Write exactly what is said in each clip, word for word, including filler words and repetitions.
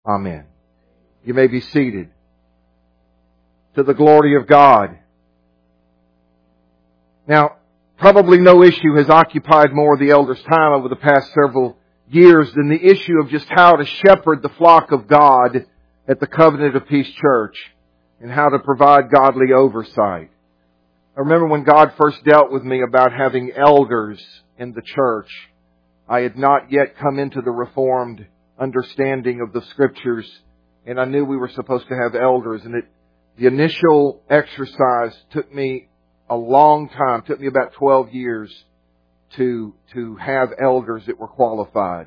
Amen. You may be seated. To the glory of God. Now, probably no issue has occupied more of the elders' time over the past several years than the issue of just how to shepherd the flock of God at the Covenant of Peace Church and how to provide godly oversight. I remember when God first dealt with me about having elders in the church, I had not yet come into the Reformed understanding of the Scriptures, and I knew we were supposed to have elders. And it, the initial exercise took me a long time, took me about twelve years to to have elders that were qualified.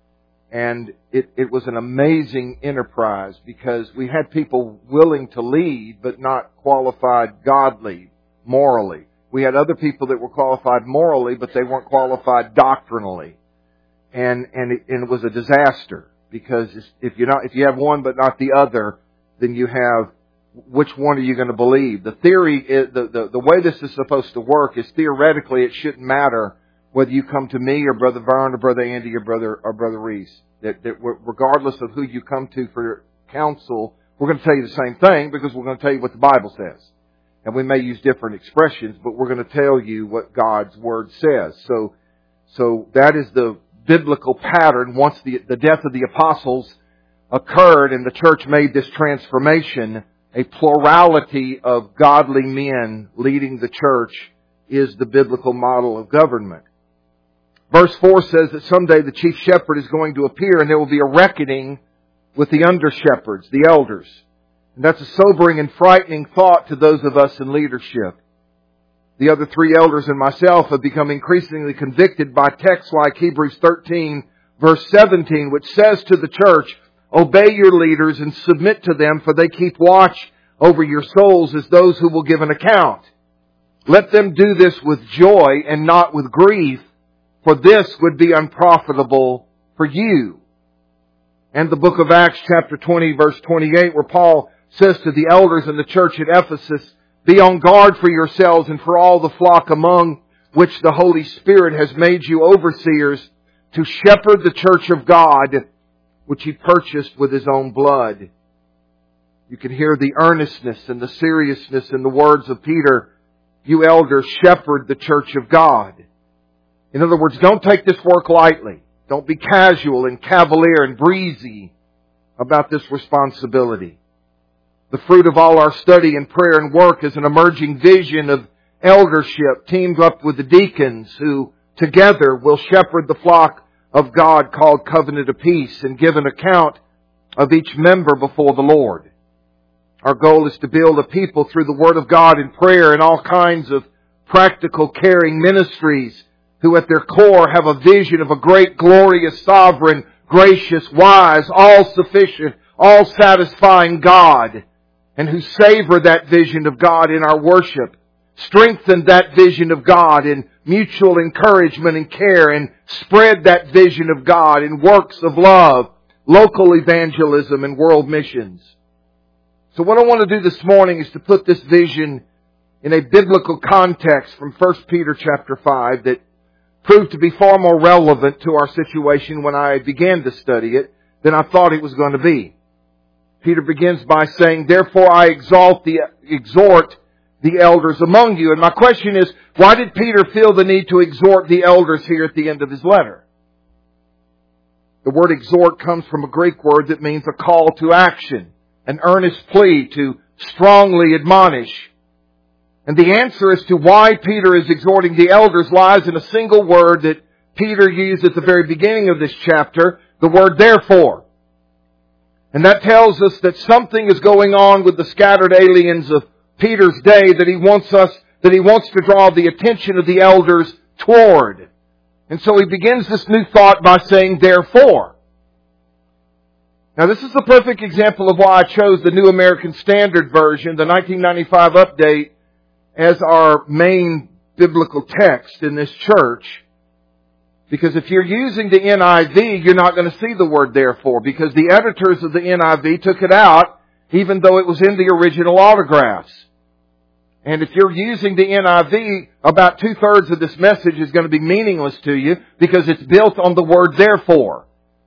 And it, it was an amazing enterprise because we had people willing to lead, but not qualified godly, morally. We had other people that were qualified morally, but they weren't qualified doctrinally. And and it, and it was a disaster because if you're not if you have one but not the other, then you have which one are you going to believe? The theory is the, the the way this is supposed to work is theoretically it shouldn't matter whether you come to me or Brother Vern or Brother Andy or Brother or Brother Reese. That, that regardless of who you come to for counsel, we're going to tell you the same thing because we're going to tell you what the Bible says. And we may use different expressions, but we're going to tell you what God's Word says. So so that is the biblical pattern. Once the, the death of the apostles occurred and the church made this transformation, a plurality of godly men leading the church is the biblical model of government. Verse four says that someday the chief shepherd is going to appear and there will be a reckoning with the under-shepherds, the elders. And that's a sobering and frightening thought to those of us in leadership. The other three elders and myself have become increasingly convicted by texts like Hebrews thirteen, verse seventeen, which says to the church, obey your leaders and submit to them, for they keep watch over your souls as those who will give an account. Let them do this with joy and not with grief, for this would be unprofitable for you. And the book of Acts chapter twenty, verse twenty-eight, where Paul says to the elders in the church at Ephesus, be on guard for yourselves and for all the flock among which the Holy Spirit has made you overseers to shepherd the church of God, which He purchased with His own blood. You can hear the earnestness and the seriousness in the words of Peter. You elders shepherd the church of God. In other words, don't take this work lightly. Don't be casual and cavalier and breezy about this responsibility. The fruit of all our study and prayer and work is an emerging vision of eldership teamed up with the deacons who together will shepherd the flock of God called Covenant of Peace and give an account of each member before the Lord. Our goal is to build a people through the Word of God and prayer and all kinds of practical caring ministries who at their core have a vision of a great, glorious, sovereign, gracious, wise, all-sufficient, all-satisfying God, and who savor that vision of God in our worship, strengthen that vision of God in mutual encouragement and care, and spread that vision of God in works of love, local evangelism, and world missions. So what I want to do this morning is to put this vision in a biblical context from First Peter chapter five that proved to be far more relevant to our situation when I began to study it than I thought it was going to be. Peter begins by saying, therefore I exalt the, exhort the elders among you. And my question is, why did Peter feel the need to exhort the elders here at the end of his letter? The word exhort comes from a Greek word that means a call to action, an earnest plea to strongly admonish. And the answer as to why Peter is exhorting the elders lies in a single word that Peter used at the very beginning of this chapter, the word therefore. And that tells us that something is going on with the scattered aliens of Peter's day that he wants us, that he wants to draw the attention of the elders toward. And so he begins this new thought by saying, therefore. Now this is the perfect example of why I chose the New American Standard Version, the nineteen ninety-five update, as our main biblical text in this church. Because if you're using the N I V, you're not going to see the word therefore, because the editors of the N I V took it out, even though it was in the original autographs. And if you're using the N I V, about two-thirds of this message is going to be meaningless to you because it's built on the word therefore.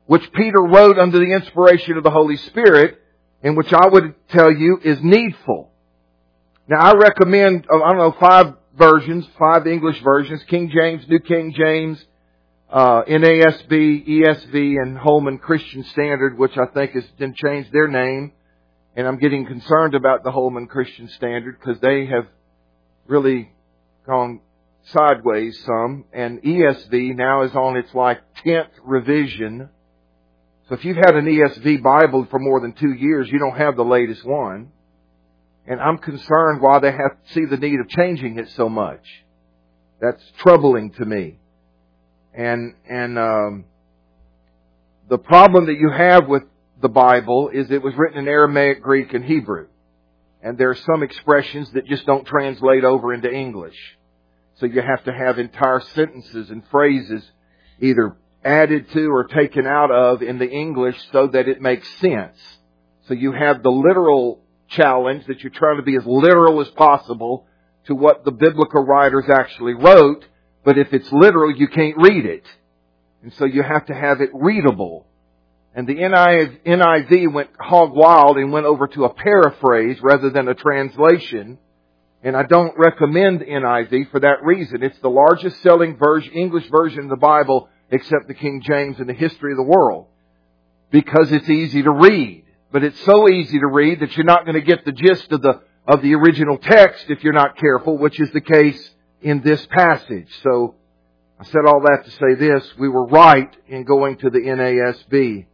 which Peter wrote under the inspiration of the Holy Spirit, and which I would tell you is needful. Now I recommend, I don't know, five versions, five English versions, King James, New King James, uh, N A S B, E S V, and Holman Christian Standard, which I think has been changed their name. And I'm getting concerned about the Holman Christian Standard because they have really gone sideways some. And E S V now is on its like tenth revision. So if you've had an E S V Bible for more than two years, you don't have the latest one. And I'm concerned why they have to see the need of changing it so much. That's troubling to me. And and um, the problem that you have with the Bible is it was written in Aramaic, Greek, and Hebrew. And there are some expressions that just don't translate over into English. So you have to have entire sentences and phrases either added to or taken out of in the English so that it makes sense. So you have the literal challenge that you're trying to be as literal as possible to what the biblical writers actually wrote. But if it's literal, you can't read it. And so you have to have it readable. And the N I V went hog wild and went over to a paraphrase rather than a translation. And I don't recommend N I V for that reason. It's the largest selling version, English version of the Bible except the King James in the history of the world. Because it's easy to read. But it's so easy to read that you're not going to get the gist of the of the original text if you're not careful, which is the case in this passage. So I said all that to say this. We were right in going to the N A S B.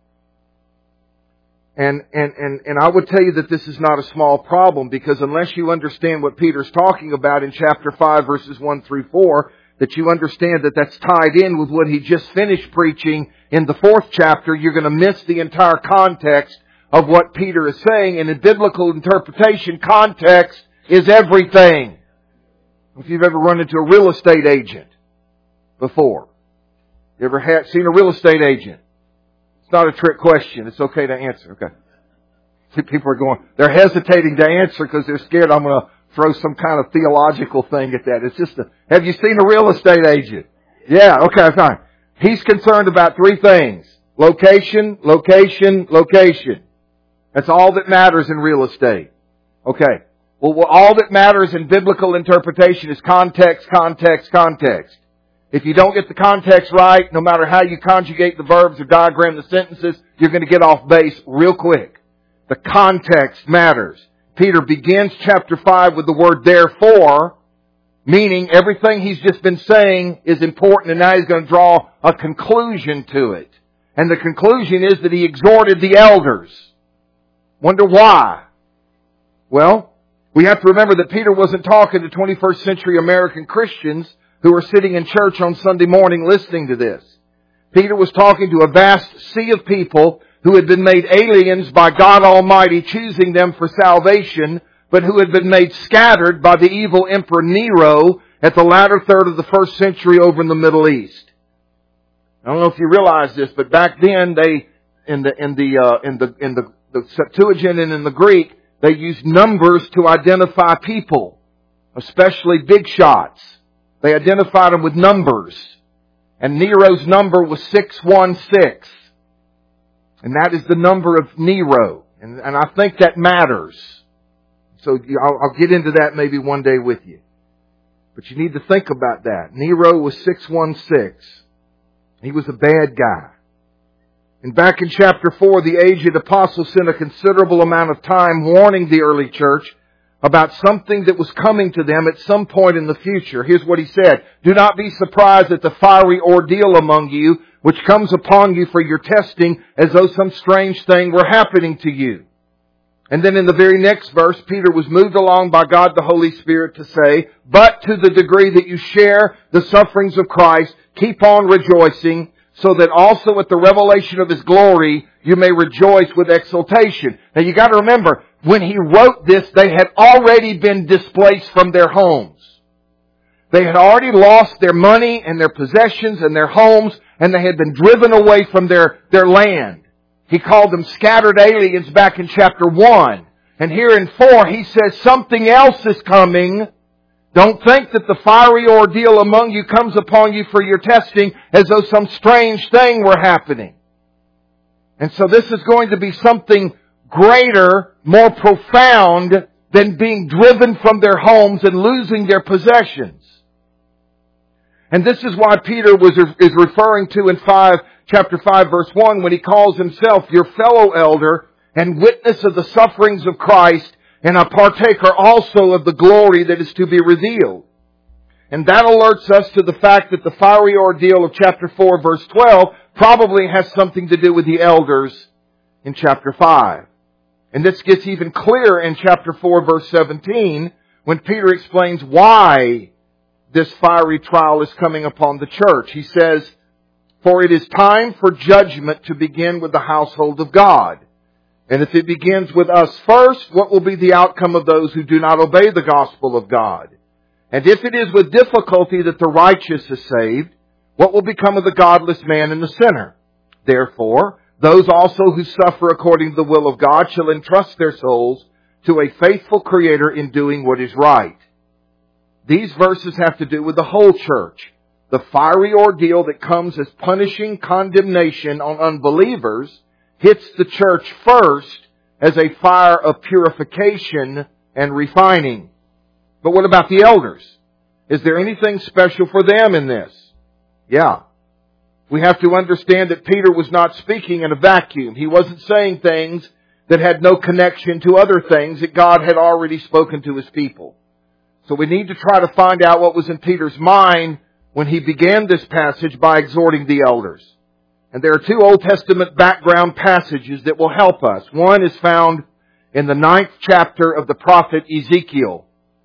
And, and, and, and I would tell you that this is not a small problem, because unless you understand what Peter's talking about in chapter five, verses one through four, that you understand that that's tied in with what he just finished preaching in the fourth chapter, you're going to miss the entire context of what Peter is saying. And in biblical interpretation, context is everything. If you've ever run into a real estate agent before, you ever had, seen a real estate agent? It's not a trick question. It's okay to answer. Okay. See, people are going, they're hesitating to answer because they're scared I'm going to throw some kind of theological thing at that. It's just a, have you seen a real estate agent? Yeah, okay, fine. He's concerned about three things. Location, location, location. That's all that matters in real estate. Okay. Well, well, all that matters in biblical interpretation is context, context, context. If you don't get the context right, no matter how you conjugate the verbs or diagram the sentences, you're going to get off base real quick. The context matters. Peter begins chapter five with the word therefore, meaning everything he's just been saying is important, and now he's going to draw a conclusion to it. And the conclusion is that he exhorted the elders. Wonder why? Well, we have to remember that Peter wasn't talking to twenty-first century American Christians who were sitting in church on Sunday morning listening to this. Peter was talking to a vast sea of people who had been made aliens by God Almighty, choosing them for salvation, but who had been made scattered by the evil Emperor Nero at the latter third of the first century over in the Middle East. I don't know if you realize this, but back then they, in the, in the, uh, in the, in the, the Septuagint and in the Greek, they used numbers to identify people, especially big shots. They identified them with numbers. And Nero's number was six one six. And that is the number of Nero. And, and I think that matters. So I'll, I'll get into that maybe one day with you. But you need to think about that. Nero was six one six. He was a bad guy. And back in chapter four, the aged apostle spent a considerable amount of time warning the early church about something that was coming to them at some point in the future. Here's what he said. Do not be surprised at the fiery ordeal among you, which comes upon you for your testing, as though some strange thing were happening to you. And then in the very next verse, Peter was moved along by God the Holy Spirit to say, but to the degree that you share the sufferings of Christ, keep on rejoicing, so that also at the revelation of His glory, you may rejoice with exultation. Now you got to remember, when he wrote this, they had already been displaced from their homes. They had already lost their money and their possessions and their homes, and they had been driven away from their, their land. He called them scattered aliens back in chapter one. And here in four, he says something else is coming. Don't think that the fiery ordeal among you comes upon you for your testing as though some strange thing were happening. And so this is going to be something greater, more profound than being driven from their homes and losing their possessions. And this is why Peter was is referring to in five, chapter five, verse one, when he calls himself your fellow elder and witness of the sufferings of Christ, and a partaker also of the glory that is to be revealed. And that alerts us to the fact that the fiery ordeal of chapter four, verse twelve, probably has something to do with the elders in chapter five. And this gets even clearer in chapter four, verse seventeen, when Peter explains why this fiery trial is coming upon the church. He says, for it is time for judgment to begin with the household of God. And if it begins with us first, what will be the outcome of those who do not obey the gospel of God? And if it is with difficulty that the righteous is saved, what will become of the godless man and the sinner? Therefore, those also who suffer according to the will of God shall entrust their souls to a faithful Creator in doing what is right. These verses have to do with the whole church. The fiery ordeal that comes as punishing condemnation on unbelievers hits the church first as a fire of purification and refining. But what about the elders? Is there anything special for them in this? Yeah. We have to understand that Peter was not speaking in a vacuum. He wasn't saying things that had no connection to other things that God had already spoken to His people. So we need to try to find out what was in Peter's mind when he began this passage by exhorting the elders. And there are two Old Testament background passages that will help us. One is found in the ninth chapter of the prophet Ezekiel.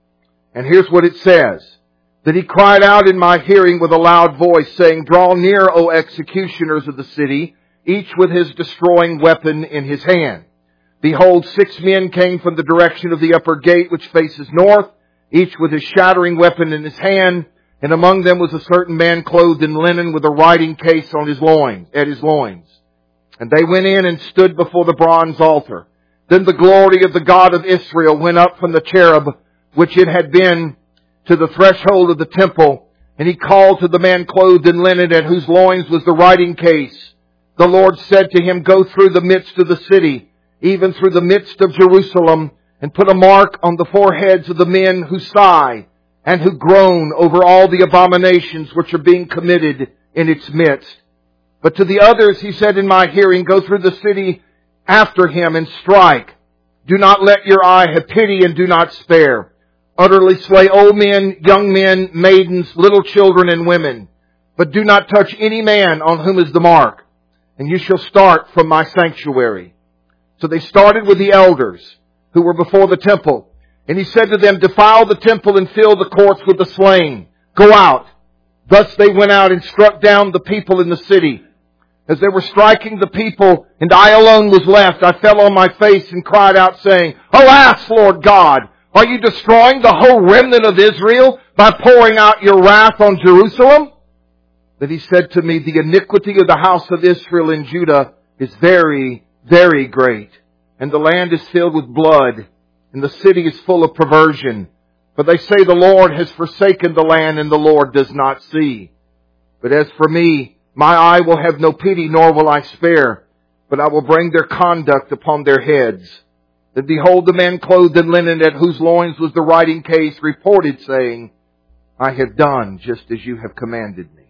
And here's what it says. That he cried out in my hearing with a loud voice, saying, draw near, O executioners of the city, each with his destroying weapon in his hand. Behold, six men came from the direction of the upper gate which faces north, each with his shattering weapon in his hand. And among them was a certain man clothed in linen with a writing case on his loins, at his loins. And they went in and stood before the bronze altar. Then the glory of the God of Israel went up from the cherub, which it had been, to the threshold of the temple. And he called to the man clothed in linen, at whose loins was the writing case. The Lord said to him, go through the midst of the city, even through the midst of Jerusalem, and put a mark on the foreheads of the men who sigh and who groan over all the abominations which are being committed in its midst. But to the others he said in my hearing, go through the city after him and strike. Do not let your eye have pity and do not spare. Utterly slay old men, young men, maidens, little children and women. But do not touch any man on whom is the mark. And you shall start from my sanctuary. So they started with the elders who were before the temple. And he said to them, defile the temple and fill the courts with the slain. Go out. Thus they went out and struck down the people in the city. As they were striking the people, and I alone was left, I fell on my face and cried out, saying, alas, Lord God, are you destroying the whole remnant of Israel by pouring out your wrath on Jerusalem? Then he said to me, the iniquity of the house of Israel and Judah is very, very great. And the land is filled with blood, and the city is full of perversion. For they say the Lord has forsaken the land, and the Lord does not see. But as for me, my eye will have no pity, nor will I spare, but I will bring their conduct upon their heads. Then behold, the man clothed in linen, at whose loins was the writing case, reported, saying, I have done just as you have commanded me.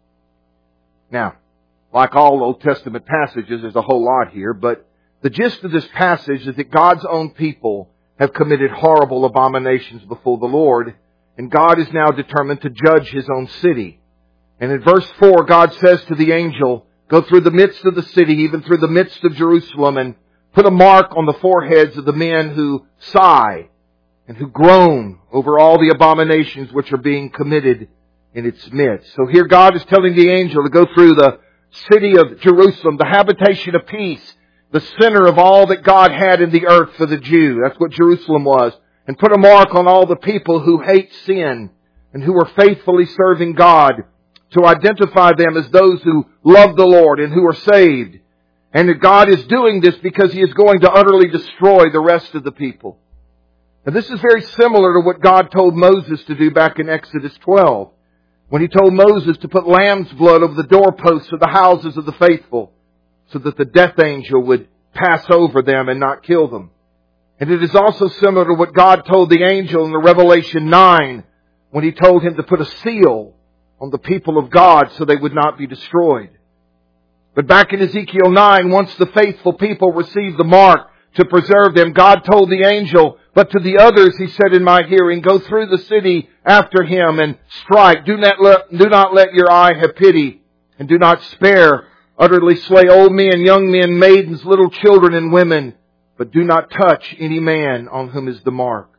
Now, like all Old Testament passages, there's a whole lot here, but the gist of this passage is that God's own people have committed horrible abominations before the Lord, and God is now determined to judge His own city. And in verse four, God says to the angel, go through the midst of the city, even through the midst of Jerusalem, and put a mark on the foreheads of the men who sigh and who groan over all the abominations which are being committed in its midst. So here God is telling the angel to go through the city of Jerusalem, the habitation of peace, the center of all that God had in the earth for the Jew. That's what Jerusalem was. And put a mark on all the people who hate sin and who are faithfully serving God, to identify them as those who love the Lord and who are saved. And that God is doing this because He is going to utterly destroy the rest of the people. And this is very similar to what God told Moses to do back in Exodus twelve. When He told Moses to put lamb's blood over the doorposts of the houses of the faithful. so that the death angel would pass over them and not kill them. And it is also similar to what God told the angel in the Revelation nine when He told him to put a seal on the people of God so they would not be destroyed. But back in Ezekiel nine, once the faithful people received the mark to preserve them, God told the angel, but to the others He said in my hearing, go through the city after him and strike. Do not let, do not let your eye have pity, and do not spare. Utterly slay old men, young men, maidens, little children, and women, but do not touch any man on whom is the mark.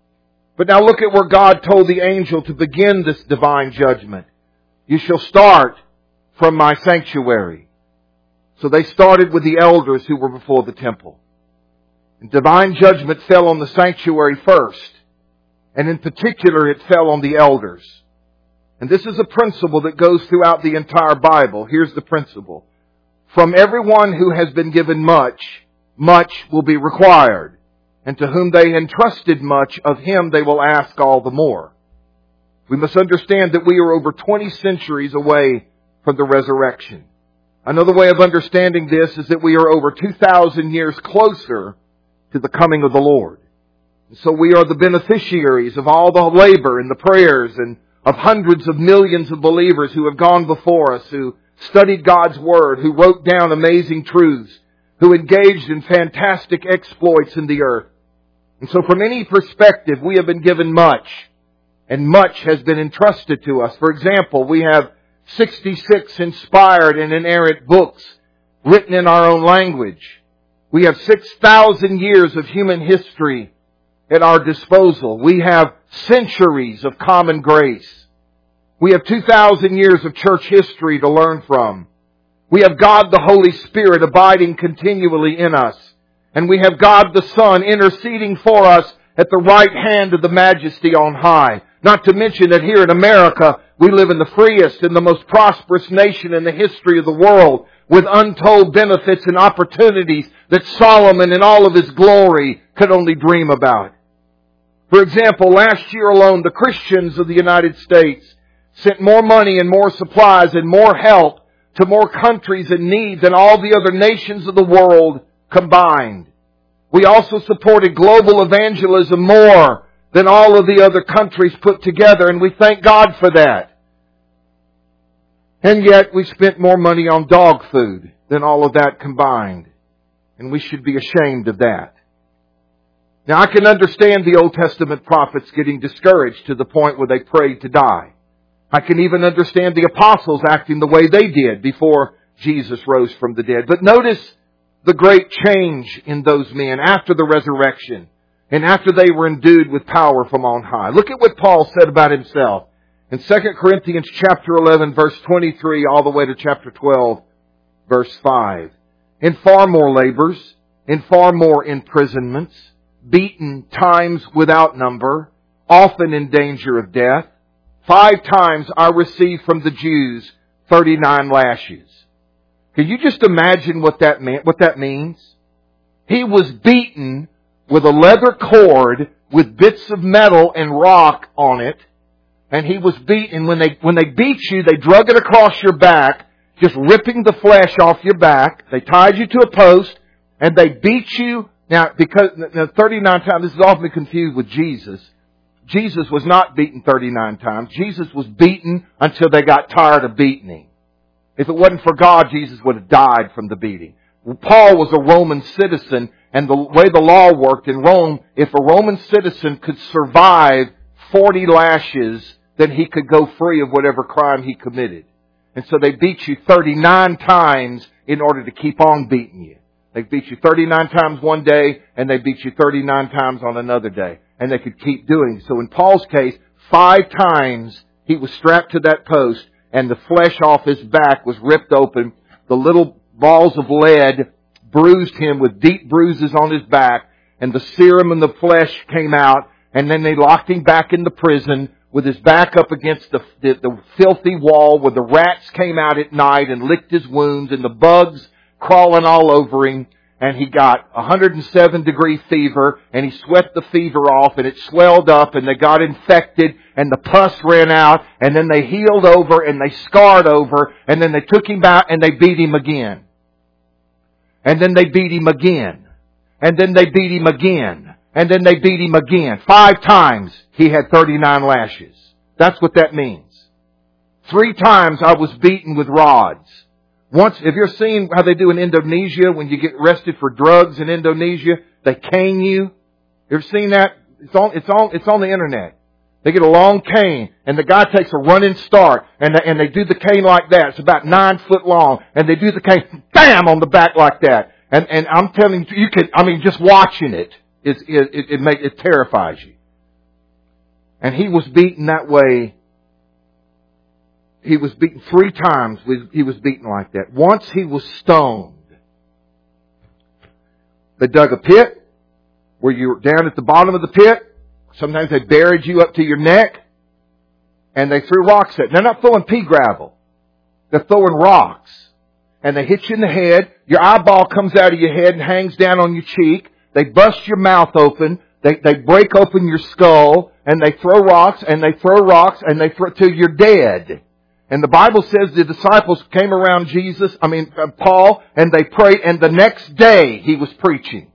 But now look at where God told the angel to begin this divine judgment. You shall start from my sanctuary. So they started with the elders who were before the temple. And divine judgment fell on the sanctuary first. And in particular, it fell on the elders. And this is a principle that goes throughout the entire Bible. Here's the principle. From everyone who has been given much, much will be required. And to whom they entrusted much, of him they will ask all the more. We must understand that we are over twenty centuries away from the resurrection. Another way of understanding this is that we are over two thousand years closer to the coming of the Lord. And so we are the beneficiaries of all the labor and the prayers and of hundreds of millions of believers who have gone before us, who studied God's Word, who wrote down amazing truths, who engaged in fantastic exploits in the earth. And so from any perspective, we have been given much, and much has been entrusted to us. For example, we have sixty-six inspired and inerrant books written in our own language. We have six thousand years of human history at our disposal. We have centuries of common grace. We have two thousand years of church history to learn from. We have God the Holy Spirit abiding continually in us. And we have God the Son interceding for us at the right hand of the Majesty on high. Not to mention that here in America, we live in the freest and the most prosperous nation in the history of the world, with untold benefits and opportunities that Solomon in all of his glory could only dream about. For example, last year alone, the Christians of the United States sent more money and more supplies and more help to more countries in need than all the other nations of the world combined. We also supported global evangelism more than all of the other countries put together, and we thank God for that. And yet we spent more money on dog food than all of that combined. And we should be ashamed of that. Now I can understand the Old Testament prophets getting discouraged to the point where they prayed to die. I can even understand the apostles acting the way they did before Jesus rose from the dead. But notice the great change in those men after the resurrection and after they were endued with power from on high. Look at what Paul said about himself in Second Corinthians chapter eleven, verse twenty-three, all the way to chapter twelve, verse five. In far more labors, in far more imprisonments, beaten times without number, often in danger of death. Five times I received from the Jews thirty-nine lashes. Can you just imagine what that meant, what that means? He was beaten with a leather cord with bits of metal and rock on it. And he was beaten. When they, when they beat you, they drug it across your back, just ripping the flesh off your back. They tied you to a post and they beat you. Now, because, now thirty-nine times, this is often confused with Jesus. Jesus was not beaten thirty-nine times. Jesus was beaten until they got tired of beating him. If it wasn't for God, Jesus would have died from the beating. Paul was a Roman citizen, and the way the law worked in Rome, if a Roman citizen could survive forty lashes, then he could go free of whatever crime he committed. And so they beat you thirty-nine times in order to keep on beating you. They beat you thirty-nine times one day, and they beat you thirty-nine times on another day. And they could keep doing. So in Paul's case, five times he was strapped to that post, and the flesh off his back was ripped open. The little balls of lead bruised him with deep bruises on his back, and the serum and the flesh came out, and then they locked him back in the prison with his back up against the, the, the filthy wall where the rats came out at night and licked his wounds and the bugs crawling all over him. And he got one hundred seven degree fever, and he sweat the fever off, and it swelled up, and they got infected, and the pus ran out, and then they healed over, and they scarred over, and then they took him out, and they beat him again. And then they beat him again. And then they beat him again. And then they beat him again. Five times he had thirty-nine lashes. That's what that means. Three times I was beaten with rods. Once, have you ever seen how they do in Indonesia when you get arrested for drugs in Indonesia? They cane you. You ever seen that? It's on, it's on, it's on the internet. They get a long cane, and the guy takes a running start, and they, and they do the cane like that. It's about nine foot long, and they do the cane, bam, on the back like that. And, and I'm telling you, you could, I mean, just watching it, it, it, it, it, make, it terrifies you. And he was beaten that way. He was beaten three times. He was beaten like that. Once he was stoned. They dug a pit where you were down at the bottom of the pit. Sometimes they buried you up to your neck. And they threw rocks at you. They're not throwing pea gravel. They're throwing rocks. And they hit you in the head. Your eyeball comes out of your head and hangs down on your cheek. They bust your mouth open. They, they break open your skull. And they throw rocks and they throw rocks and they throw till you're dead. And the Bible says the disciples came around Jesus, I mean, Paul, and they prayed, and the next day he was preaching.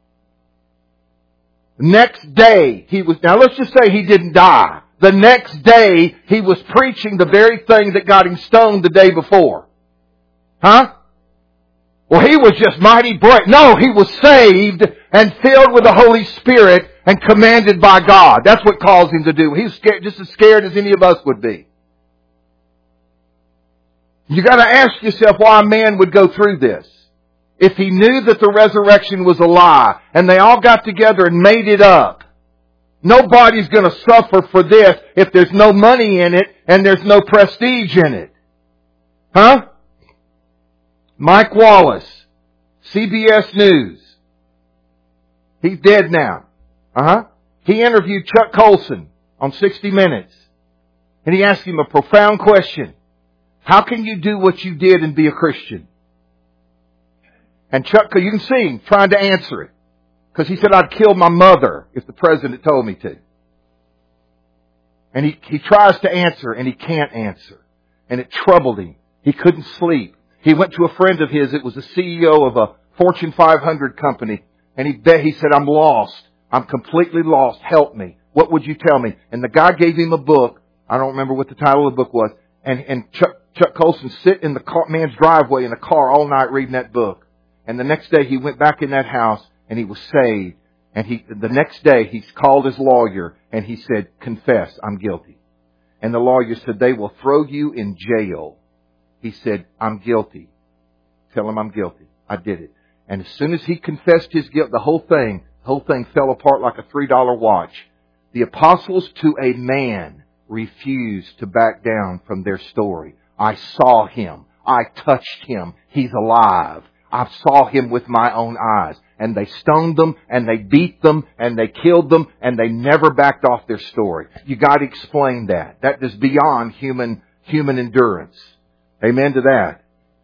The next day he was, now let's just say he didn't die. The next day he was preaching the very thing that got him stoned the day before. Huh? Well, he was just mighty bright. No, he was saved and filled with the Holy Spirit and commanded by God. That's what caused him to do. He was scared, just as scared as any of us would be. You got to ask yourself why a man would go through this. If he knew that the resurrection was a lie and they all got together and made it up. Nobody's going to suffer for this if there's no money in it and there's no prestige in it. Huh? Mike Wallace, C B S News. He's dead now. Uh-huh. He interviewed Chuck Colson on sixty minutes. And he asked him a profound question. How can you do what you did and be a Christian? And Chuck, you can see him trying to answer it. Because he said, I'd kill my mother if the president told me to. And he, he tries to answer and he can't answer. And it troubled him. He couldn't sleep. He went to a friend of his. It was the C E O of a Fortune five hundred company. And he bet, he said, I'm lost. I'm completely lost. Help me. What would you tell me? And the guy gave him a book. I don't remember what the title of the book was. And, and Chuck, Chuck Colson sit in the car, man's driveway in the car all night reading that book. And the next day he went back in that house and he was saved. And he, the next day he called his lawyer and he said, confess, I'm guilty. And the lawyer said, they will throw you in jail. He said, I'm guilty. Tell him I'm guilty. I did it. And as soon as he confessed his guilt, the whole thing, the whole thing fell apart like a three dollar watch. The apostles to a man refused to back down from their story. I saw him. I touched him. He's alive. I saw him with my own eyes. And they stoned them, and they beat them, and they killed them, and they never backed off their story. You got to explain that. That is beyond human, human endurance. Amen to that.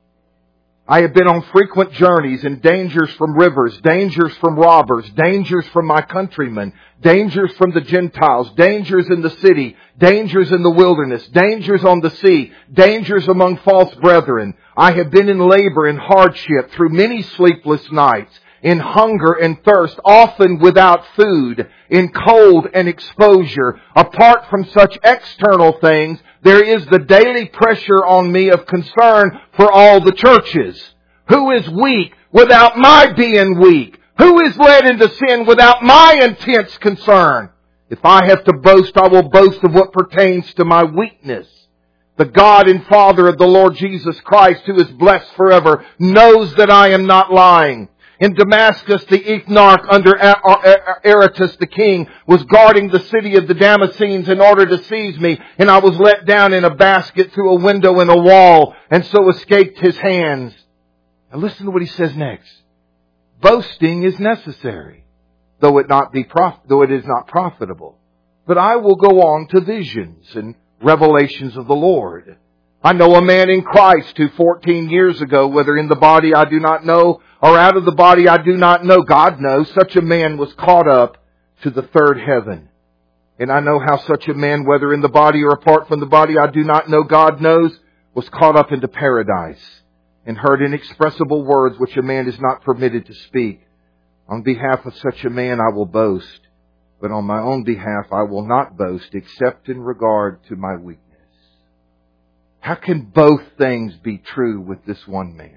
I have been on frequent journeys and dangers from rivers, dangers from robbers, dangers from my countrymen, dangers from the Gentiles, dangers in the city, dangers in the wilderness, dangers on the sea, dangers among false brethren. I have been in labor and hardship through many sleepless nights, in hunger and thirst, often without food, in cold and exposure. Apart from such external things, there is the daily pressure on me of concern for all the churches. Who is weak without my being weak? Who is led into sin without my intense concern? If I have to boast, I will boast of what pertains to my weakness. The God and Father of the Lord Jesus Christ, who is blessed forever, knows that I am not lying. In Damascus, the Ethnarch under Aretas the king was guarding the city of the Damascenes in order to seize me, and I was let down in a basket through a window in a wall, and so escaped his hands. Now listen to what he says next. Boasting is necessary, though it not be prof- though it is not profitable. But I will go on to visions and revelations of the Lord. I know a man in Christ who fourteen years ago, whether in the body I do not know, or out of the body I do not know, God knows, such a man was caught up to the third heaven. And I know how such a man, whether in the body or apart from the body I do not know, God knows, was caught up into paradise. and heard inexpressible words which a man is not permitted to speak. On behalf of such a man I will boast, but on my own behalf I will not boast, except in regard to my weakness. How can both things be true with this one man?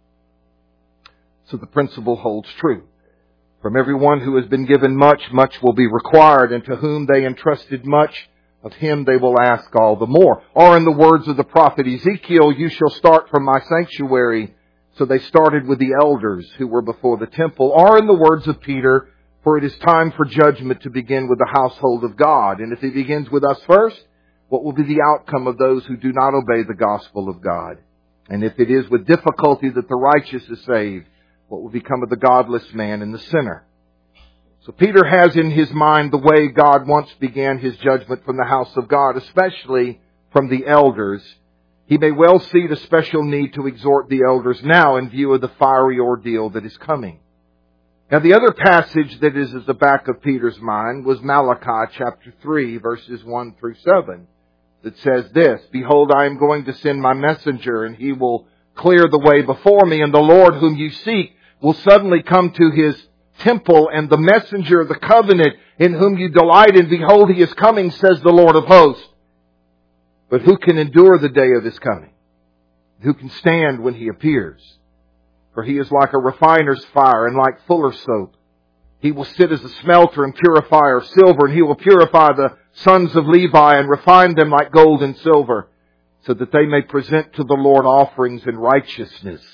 So the principle holds true. From everyone who has been given much, much will be required, and to whom they entrusted much, of him they will ask all the more. Or in the words of the prophet Ezekiel, you shall start from my sanctuary. So they started with the elders who were before the temple. Or in the words of Peter, for it is time for judgment to begin with the household of God. And if it begins with us first, what will be the outcome of those who do not obey the gospel of God? And if it is with difficulty that the righteous is saved, what will become of the godless man and the sinner? So Peter has in his mind the way God once began his judgment from the house of God, especially from the elders. He may well see the special need to exhort the elders now in view of the fiery ordeal that is coming. Now the other passage that is at the back of Peter's mind was Malachi chapter three, verses one through seven, that says this, Behold, I am going to send my messenger, and he will clear the way before me, and the Lord whom you seek will suddenly come to his temple, and the messenger of the covenant in whom you delight, and behold, he is coming, says the Lord of hosts. But who can endure the day of his coming? Who can stand when he appears? For he is like a refiner's fire and like fuller's soap. He will sit as a smelter and purifier of silver, and he will purify the sons of Levi and refine them like gold and silver, so that they may present to the Lord offerings in righteousness.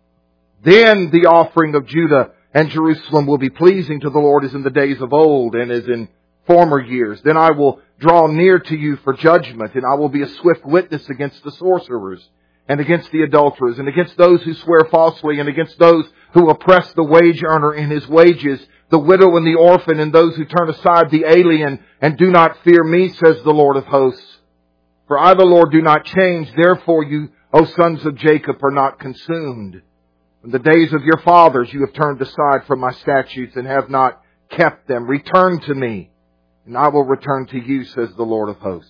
Then the offering of Judah and Jerusalem will be pleasing to the Lord as in the days of old and as in former years. Then I will draw near to you for judgment, and I will be a swift witness against the sorcerers and against the adulterers and against those who swear falsely and against those who oppress the wage earner in his wages, the widow and the orphan, and those who turn aside the alien and do not fear me, says the Lord of hosts. For I, the Lord, do not change. Therefore you, O sons of Jacob, are not consumed. In the days of your fathers you have turned aside from my statutes and have not kept them. Return to me, and I will return to you, says the Lord of hosts.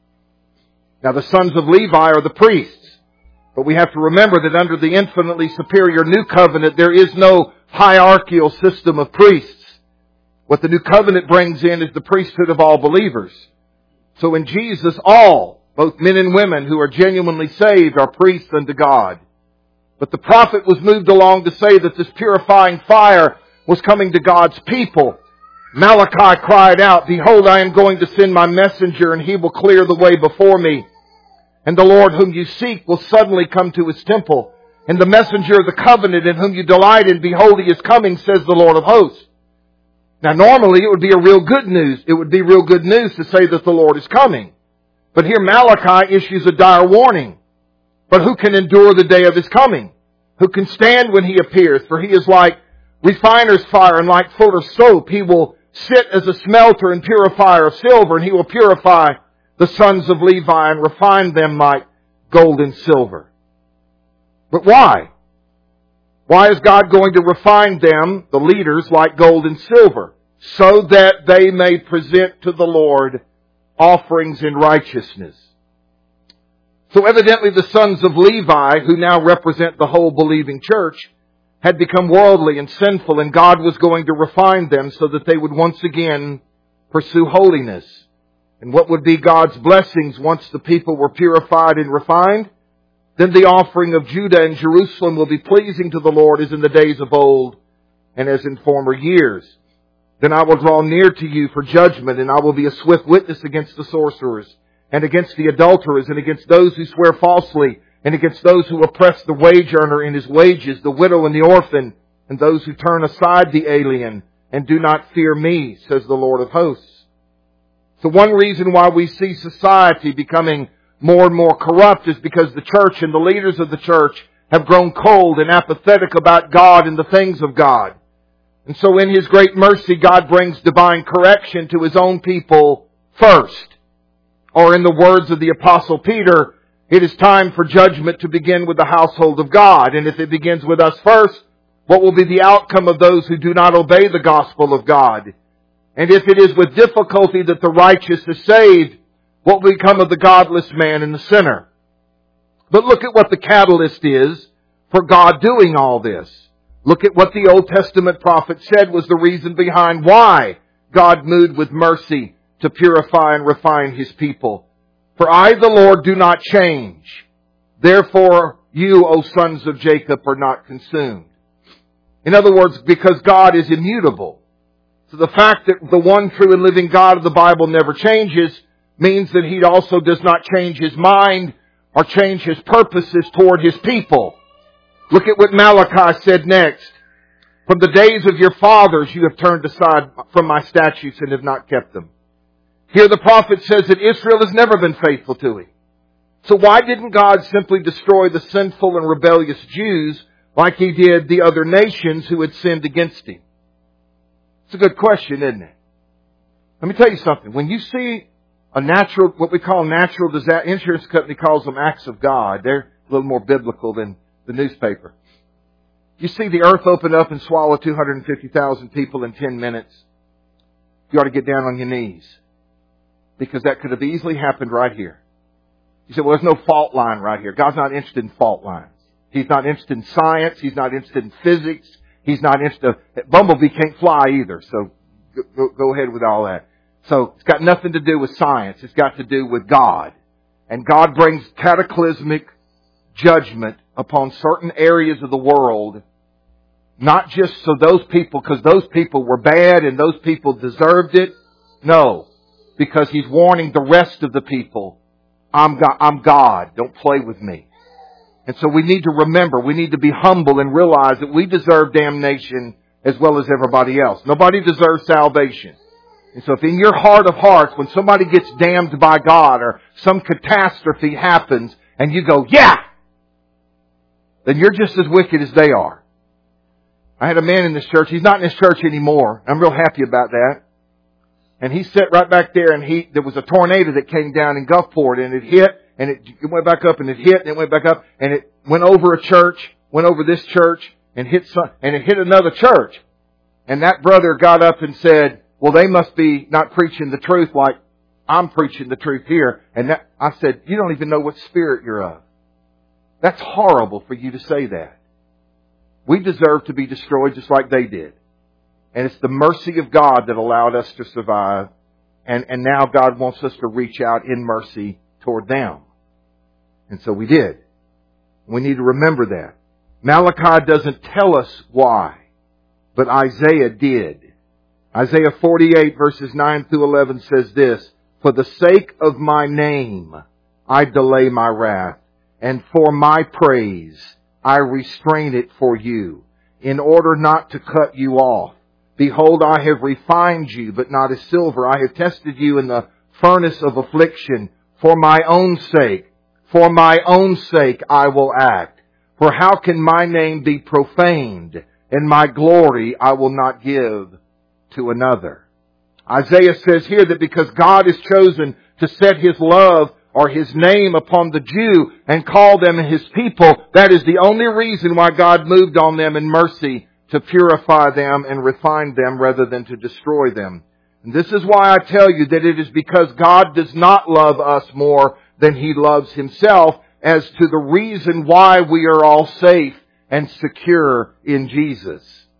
Now the sons of Levi are the priests, but we have to remember that under the infinitely superior new covenant there is no hierarchical system of priests. What the new covenant brings in is the priesthood of all believers. So in Jesus, all, both men and women who are genuinely saved, are priests unto God. But the prophet was moved along to say that this purifying fire was coming to God's people. Malachi cried out, Behold, I am going to send my messenger, and he will clear the way before me. And the Lord whom you seek will suddenly come to his temple. And the messenger of the covenant in whom you delight in, behold, he is coming, says the Lord of hosts. Now normally it would be a real good news. It would be real good news to say that the Lord is coming. But here Malachi issues a dire warning. But who can endure the day of his coming? Who can stand when he appears? For he is like refiner's fire and like fuller's soap. He will sit as a smelter and purifier of silver, and he will purify the sons of Levi and refine them like gold and silver. But why? Why is God going to refine them, the leaders, like gold and silver? So that they may present to the Lord offerings in righteousness. So evidently the sons of Levi, who now represent the whole believing church, had become worldly and sinful, and God was going to refine them so that they would once again pursue holiness. And what would be God's blessings once the people were purified and refined? Then the offering of Judah and Jerusalem will be pleasing to the Lord as in the days of old and as in former years. Then I will draw near to you for judgment, and I will be a swift witness against the sorcerers, and against the adulterers, and against those who swear falsely, and against those who oppress the wage earner in his wages, the widow and the orphan, and those who turn aside the alien, and do not fear me, says the Lord of hosts. So one reason why we see society becoming more and more corrupt is because the church and the leaders of the church have grown cold and apathetic about God and the things of God. And so in His great mercy, God brings divine correction to His own people first. Or in the words of the Apostle Peter, it is time for judgment to begin with the household of God. And if it begins with us first, what will be the outcome of those who do not obey the gospel of God? And if it is with difficulty that the righteous is saved, what will become of the godless man and the sinner? But look at what the catalyst is for God doing all this. Look at what the Old Testament prophet said was the reason behind why God moved with mercy to purify and refine His people. For I, the Lord, do not change. Therefore, you, O sons of Jacob, are not consumed. In other words, because God is immutable. So the fact that the one true and living God of the Bible never changes means that He also does not change His mind or change His purposes toward His people. Look at what Malachi said next. From the days of your fathers you have turned aside from my statutes and have not kept them. Here the prophet says that Israel has never been faithful to Him. So why didn't God simply destroy the sinful and rebellious Jews like He did the other nations who had sinned against Him? It's a good question, isn't it? Let me tell you something. When you see a natural, what we call natural disaster, insurance company calls them acts of God. They're a little more biblical than the newspaper. You see the earth open up and swallow two hundred fifty thousand people in ten minutes. You ought to get down on your knees. Because that could have easily happened right here. You say, well, there's no fault line right here. God's not interested in fault lines. He's not interested in science. He's not interested in physics. He's not interested... Bumblebee can't fly either, so go, go ahead with all that. So it's got nothing to do with science. It's got to do with God. And God brings cataclysmic judgment upon certain areas of the world, not just so those people, because those people were bad and those people deserved it. No, because He's warning the rest of the people, I'm God, I'm God, don't play with me. And so we need to remember, we need to be humble and realize that we deserve damnation as well as everybody else. Nobody deserves salvation. And so if in your heart of hearts, when somebody gets damned by God or some catastrophe happens and you go, yeah, then you're just as wicked as they are. I had a man in this church. He's not in this church anymore. I'm real happy about that. And he sat right back there and he, there was a tornado that came down in Gulfport and it hit and it, it went back up and it hit and it went back up and it went over a church, went over this church and hit some, and it hit another church. And that brother got up and said, well, they must be not preaching the truth like I'm preaching the truth here. And that, I said, you don't even know what spirit you're of. That's horrible for you to say that. We deserve to be destroyed just like they did. And it's the mercy of God that allowed us to survive. And, and now God wants us to reach out in mercy toward them. And so we did. We need to remember that. Malachi doesn't tell us why, but Isaiah did. Isaiah forty-eight verses nine through eleven says this, for the sake of my name I delay my wrath, and for my praise I restrain it for you, in order not to cut you off. Behold, I have refined you, but not as silver. I have tested you in the furnace of affliction. For my own sake, for my own sake I will act. For how can my name be profaned, and my glory I will not give to another? Isaiah says here that because God has chosen to set His love or His name upon the Jew and call them His people, that is the only reason why God moved on them in mercy to purify them and refine them rather than to destroy them. And this is why I tell you that it is because God does not love us more than He loves Himself as to the reason why we are all safe and secure in Jesus.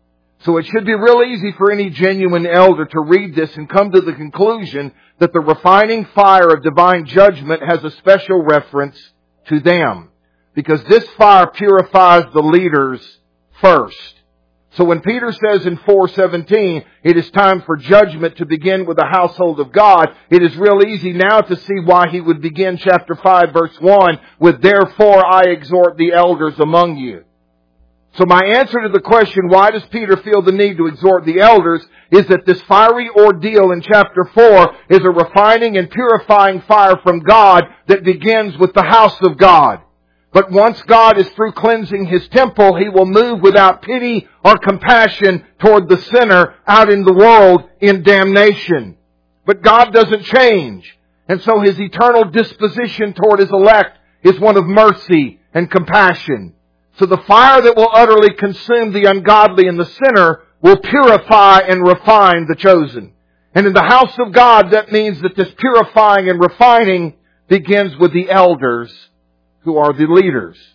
So it should be real easy for any genuine elder to read this and come to the conclusion that the refining fire of divine judgment has a special reference to them. Because this fire purifies the leaders first. So when Peter says in four seventeen, it is time for judgment to begin with the household of God, it is real easy now to see why he would begin chapter five verse one with, therefore I exhort the elders among you. So my answer to the question, why does Peter feel the need to exhort the elders, is that this fiery ordeal in chapter four is a refining and purifying fire from God that begins with the house of God. But once God is through cleansing His temple, He will move without pity or compassion toward the sinner out in the world in damnation. But God doesn't change. And so His eternal disposition toward His elect is one of mercy and compassion. So the fire that will utterly consume the ungodly and the sinner will purify and refine the chosen. And in the house of God, that means that this purifying and refining begins with the elders, who are the leaders.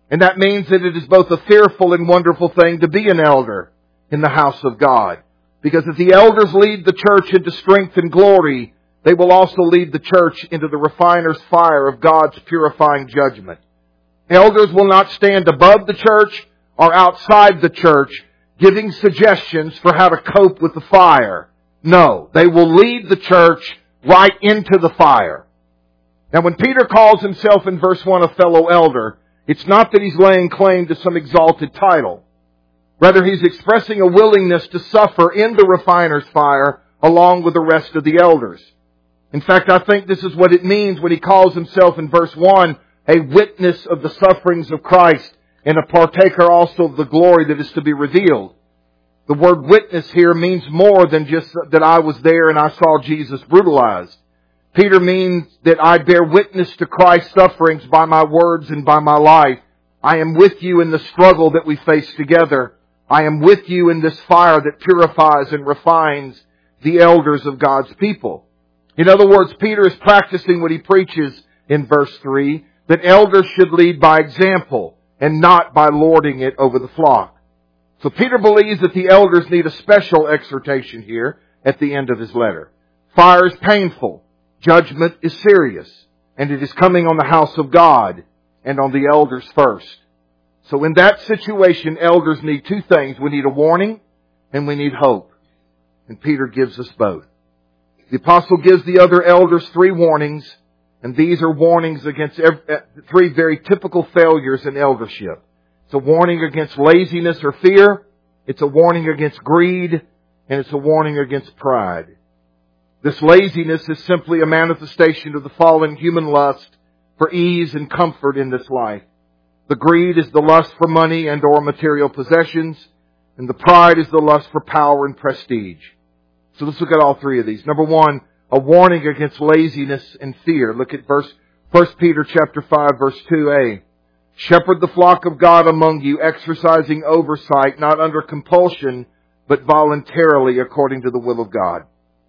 And that means that it is both a fearful and wonderful thing to be an elder in the house of God. Because if the elders lead the church into strength and glory, they will also lead the church into the refiner's fire of God's purifying judgment. Elders will not stand above the church or outside the church giving suggestions for how to cope with the fire. No, they will lead the church right into the fire. Now when Peter calls himself in verse one a fellow elder, it's not that he's laying claim to some exalted title. Rather, he's expressing a willingness to suffer in the refiner's fire along with the rest of the elders. In fact, I think this is what it means when he calls himself in verse one a witness of the sufferings of Christ and a partaker also of the glory that is to be revealed. The word witness here means more than just that I was there and I saw Jesus brutalized. Peter means that I bear witness to Christ's sufferings by my words and by my life. I am with you in the struggle that we face together. I am with you in this fire that purifies and refines the elders of God's people. In other words, Peter is practicing what he preaches in verse three, that elders should lead by example and not by lording it over the flock. So Peter believes that the elders need a special exhortation here at the end of his letter. Fire is painful. Judgment is serious. And it is coming on the house of God and on the elders first. So in that situation, elders need two things. We need a warning and we need hope. And Peter gives us both. The apostle gives the other elders three warnings. And these are warnings against every, three very typical failures in eldership. It's a warning against laziness or fear. It's a warning against greed. And it's a warning against pride. This laziness is simply a manifestation of the fallen human lust for ease and comfort in this life. The greed is the lust for money and or material possessions. And the pride is the lust for power and prestige. So let's look at all three of these. Number one, a warning against laziness and fear. Look at verse First Peter chapter five, verse two a. Shepherd the flock of God among you, exercising oversight, not under compulsion, but voluntarily according to the will of God.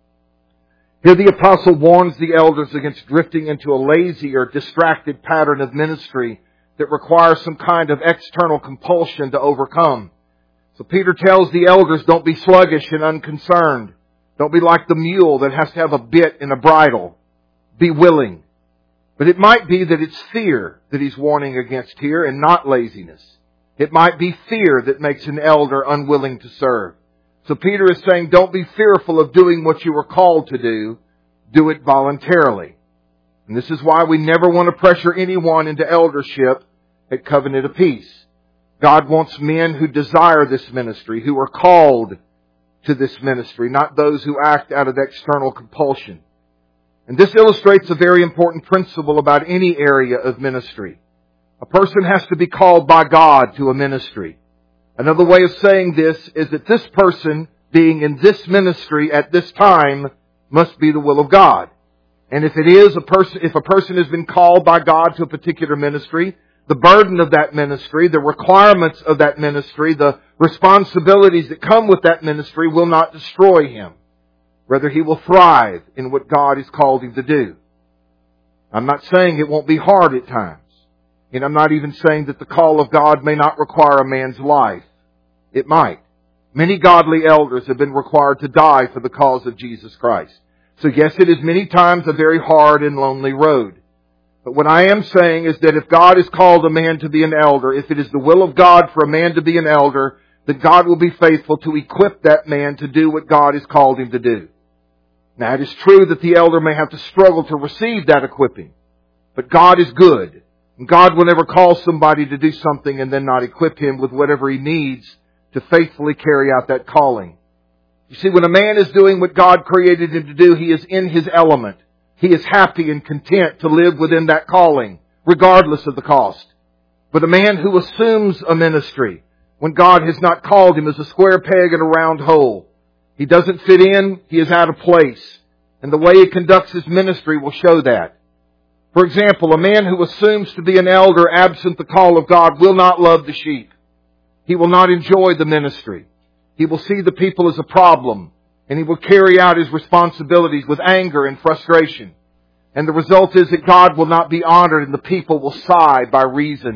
Here the apostle warns the elders against drifting into a lazy or distracted pattern of ministry that requires some kind of external compulsion to overcome. So Peter tells the elders, don't be sluggish and unconcerned. Don't be like the mule that has to have a bit and a bridle. Be willing. But it might be that it's fear that he's warning against here and not laziness. It might be fear that makes an elder unwilling to serve. So Peter is saying, don't be fearful of doing what you were called to do. Do it voluntarily. And this is why we never want to pressure anyone into eldership at Covenant of Peace. God wants men who desire this ministry, who are called to this ministry, not those who act out of external compulsion. And this illustrates a very important principle about any area of ministry. A person has to be called by God to a ministry. Another way of saying this is that this person being in this ministry at this time must be the will of God. And if it is a person, if a person has been called by God to a particular ministry, the burden of that ministry, the requirements of that ministry, the responsibilities that come with that ministry will not destroy him. Rather, he will thrive in what God has called him to do. I'm not saying it won't be hard at times. And I'm not even saying that the call of God may not require a man's life. It might. Many godly elders have been required to die for the cause of Jesus Christ. So yes, it is many times a very hard and lonely road. But what I am saying is that if God has called a man to be an elder, if it is the will of God for a man to be an elder, then God will be faithful to equip that man to do what God has called him to do. Now, it is true that the elder may have to struggle to receive that equipping. But God is good. And God will never call somebody to do something and then not equip him with whatever he needs to faithfully carry out that calling. You see, when a man is doing what God created him to do, he is in his element. He is happy and content to live within that calling, regardless of the cost. But a man who assumes a ministry when God has not called him is a square peg in a round hole. He doesn't fit in, he is out of place. And the way he conducts his ministry will show that. For example, a man who assumes to be an elder absent the call of God will not love the sheep. He will not enjoy the ministry. He will see the people as a problem, and he will carry out his responsibilities with anger and frustration. And the result is that God will not be honored and the people will sigh by reason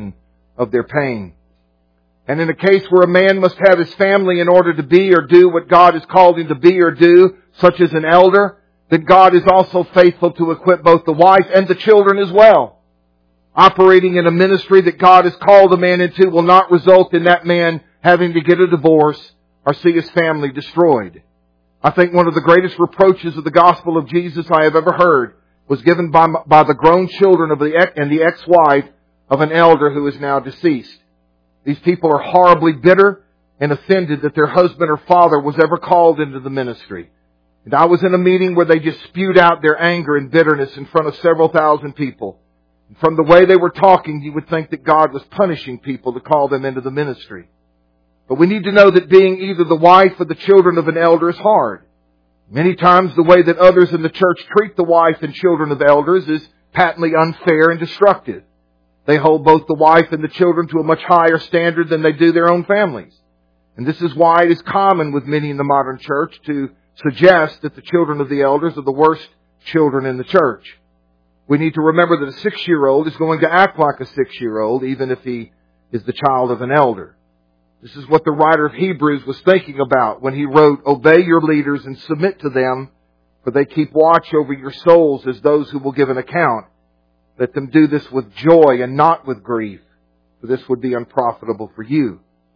of their pain. And in a case where a man must have his family in order to be or do what God has called him to be or do, such as an elder, then God is also faithful to equip both the wife and the children as well. Operating in a ministry that God has called a man into will not result in that man having to get a divorce or see his family destroyed. I think one of the greatest reproaches of the gospel of Jesus I have ever heard was given by, by the grown children of the ex, and the ex-wife of an elder who is now deceased. These people are horribly bitter and offended that their husband or father was ever called into the ministry. And I was in a meeting where they just spewed out their anger and bitterness in front of several thousand people. And from the way they were talking, you would think that God was punishing people to call them into the ministry. But we need to know that being either the wife or the children of an elder is hard. Many times the way that others in the church treat the wife and children of elders is patently unfair and destructive. They hold both the wife and the children to a much higher standard than they do their own families. And this is why it is common with many in the modern church to suggest that the children of the elders are the worst children in the church. We need to remember that a six-year-old is going to act like a six-year-old, even if he is the child of an elder. This is what the writer of Hebrews was thinking about when he wrote, "Obey your leaders and submit to them, for they keep watch over your souls as those who will give an account. Let them do this with joy and not with grief, for this would be unprofitable for you."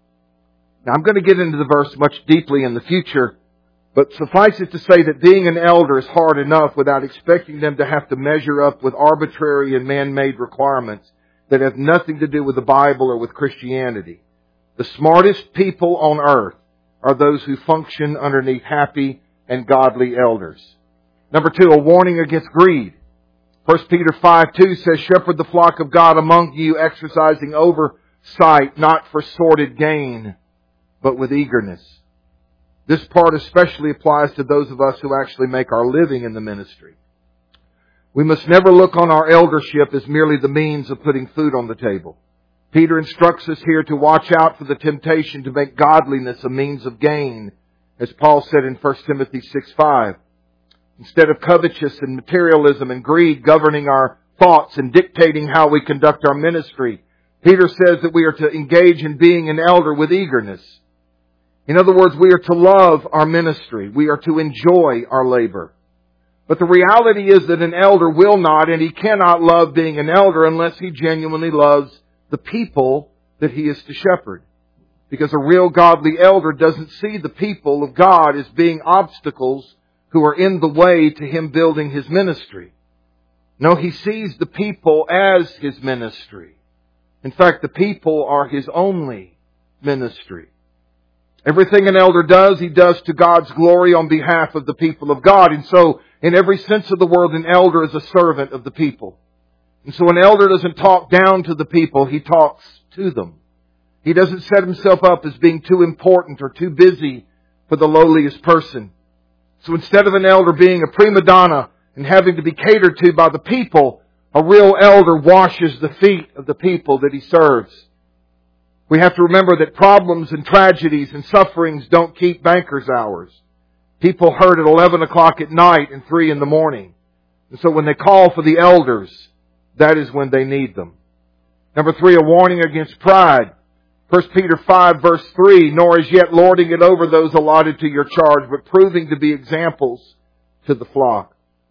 Now I'm going to get into the verse much deeply in the future, but suffice it to say that being an elder is hard enough without expecting them to have to measure up with arbitrary and man-made requirements that have nothing to do with the Bible or with Christianity. The smartest people on earth are those who function underneath happy and godly elders. Number two, a warning against greed. First Peter five two says, "Shepherd the flock of God among you, exercising oversight, not for sordid gain, but with eagerness." This part especially applies to those of us who actually make our living in the ministry. We must never look on our eldership as merely the means of putting food on the table. Peter instructs us here to watch out for the temptation to make godliness a means of gain, as Paul said in First Timothy six five. Instead of covetousness and materialism and greed governing our thoughts and dictating how we conduct our ministry, Peter says that we are to engage in being an elder with eagerness. In other words, we are to love our ministry. We are to enjoy our labor. But the reality is that an elder will not and he cannot love being an elder unless he genuinely loves the people that he is to shepherd. Because a real godly elder doesn't see the people of God as being obstacles who are in the way to him building his ministry. No, he sees the people as his ministry. In fact, the people are his only ministry. Everything an elder does, he does to God's glory on behalf of the people of God. And so, in every sense of the word, an elder is a servant of the people. And so an elder doesn't talk down to the people, he talks to them. He doesn't set himself up as being too important or too busy for the lowliest person. So instead of an elder being a prima donna and having to be catered to by the people, a real elder washes the feet of the people that he serves. We have to remember that problems and tragedies and sufferings don't keep bankers' hours. People hurt at eleven o'clock at night and three in the morning. And so when they call for the elders, that is when they need them. Number three, a warning against pride. First Peter five verse three, "Nor as yet lording it over those allotted to your charge, but proving to be examples to the flock."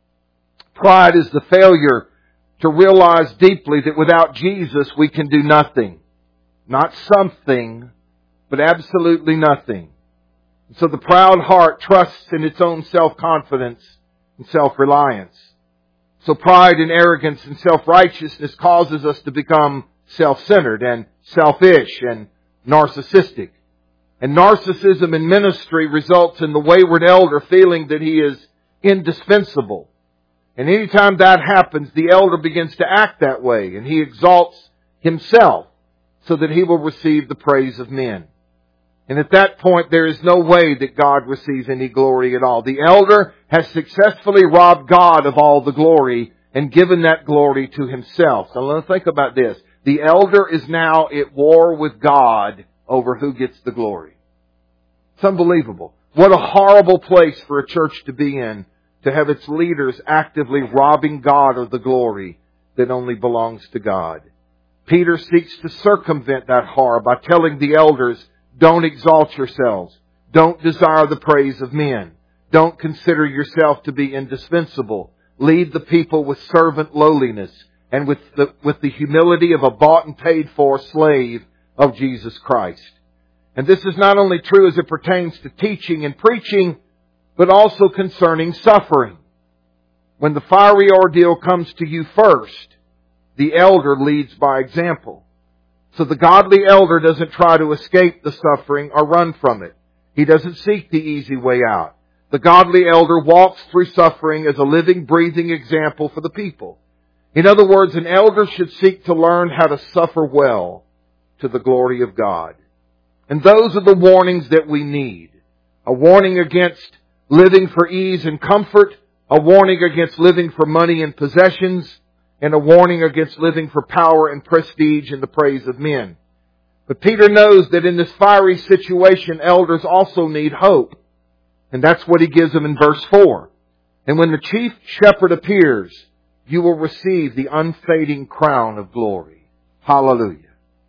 Pride is the failure to realize deeply that without Jesus we can do nothing. Not something, but absolutely nothing. So the proud heart trusts in its own self-confidence and self-reliance. So pride and arrogance and self-righteousness causes us to become self-centered and selfish and narcissistic. And narcissism in ministry results in the wayward elder feeling that he is indispensable. And anytime that happens, the elder begins to act that way, and he exalts himself so that he will receive the praise of men. And at that point, there is no way that God receives any glory at all. The elder has successfully robbed God of all the glory and given that glory to himself. So let's think about this. The elder is now at war with God over who gets the glory. It's unbelievable. What a horrible place for a church to be in, to have its leaders actively robbing God of the glory that only belongs to God. Peter seeks to circumvent that horror by telling the elders, don't exalt yourselves. Don't desire the praise of men. Don't consider yourself to be indispensable. Lead the people with servant lowliness and with the, with the humility of a bought and paid for slave of Jesus Christ. And this is not only true as it pertains to teaching and preaching, but also concerning suffering. When the fiery ordeal comes to you first, the elder leads by example. So the godly elder doesn't try to escape the suffering or run from it. He doesn't seek the easy way out. The godly elder walks through suffering as a living, breathing example for the people. In other words, an elder should seek to learn how to suffer well to the glory of God. And those are the warnings that we need. A warning against living for ease and comfort, a warning against living for money and possessions, and a warning against living for power and prestige and the praise of men. But Peter knows that in this fiery situation, elders also need hope. And that's what he gives them in verse four. And when the chief shepherd appears, you will receive the unfading crown of glory. Hallelujah.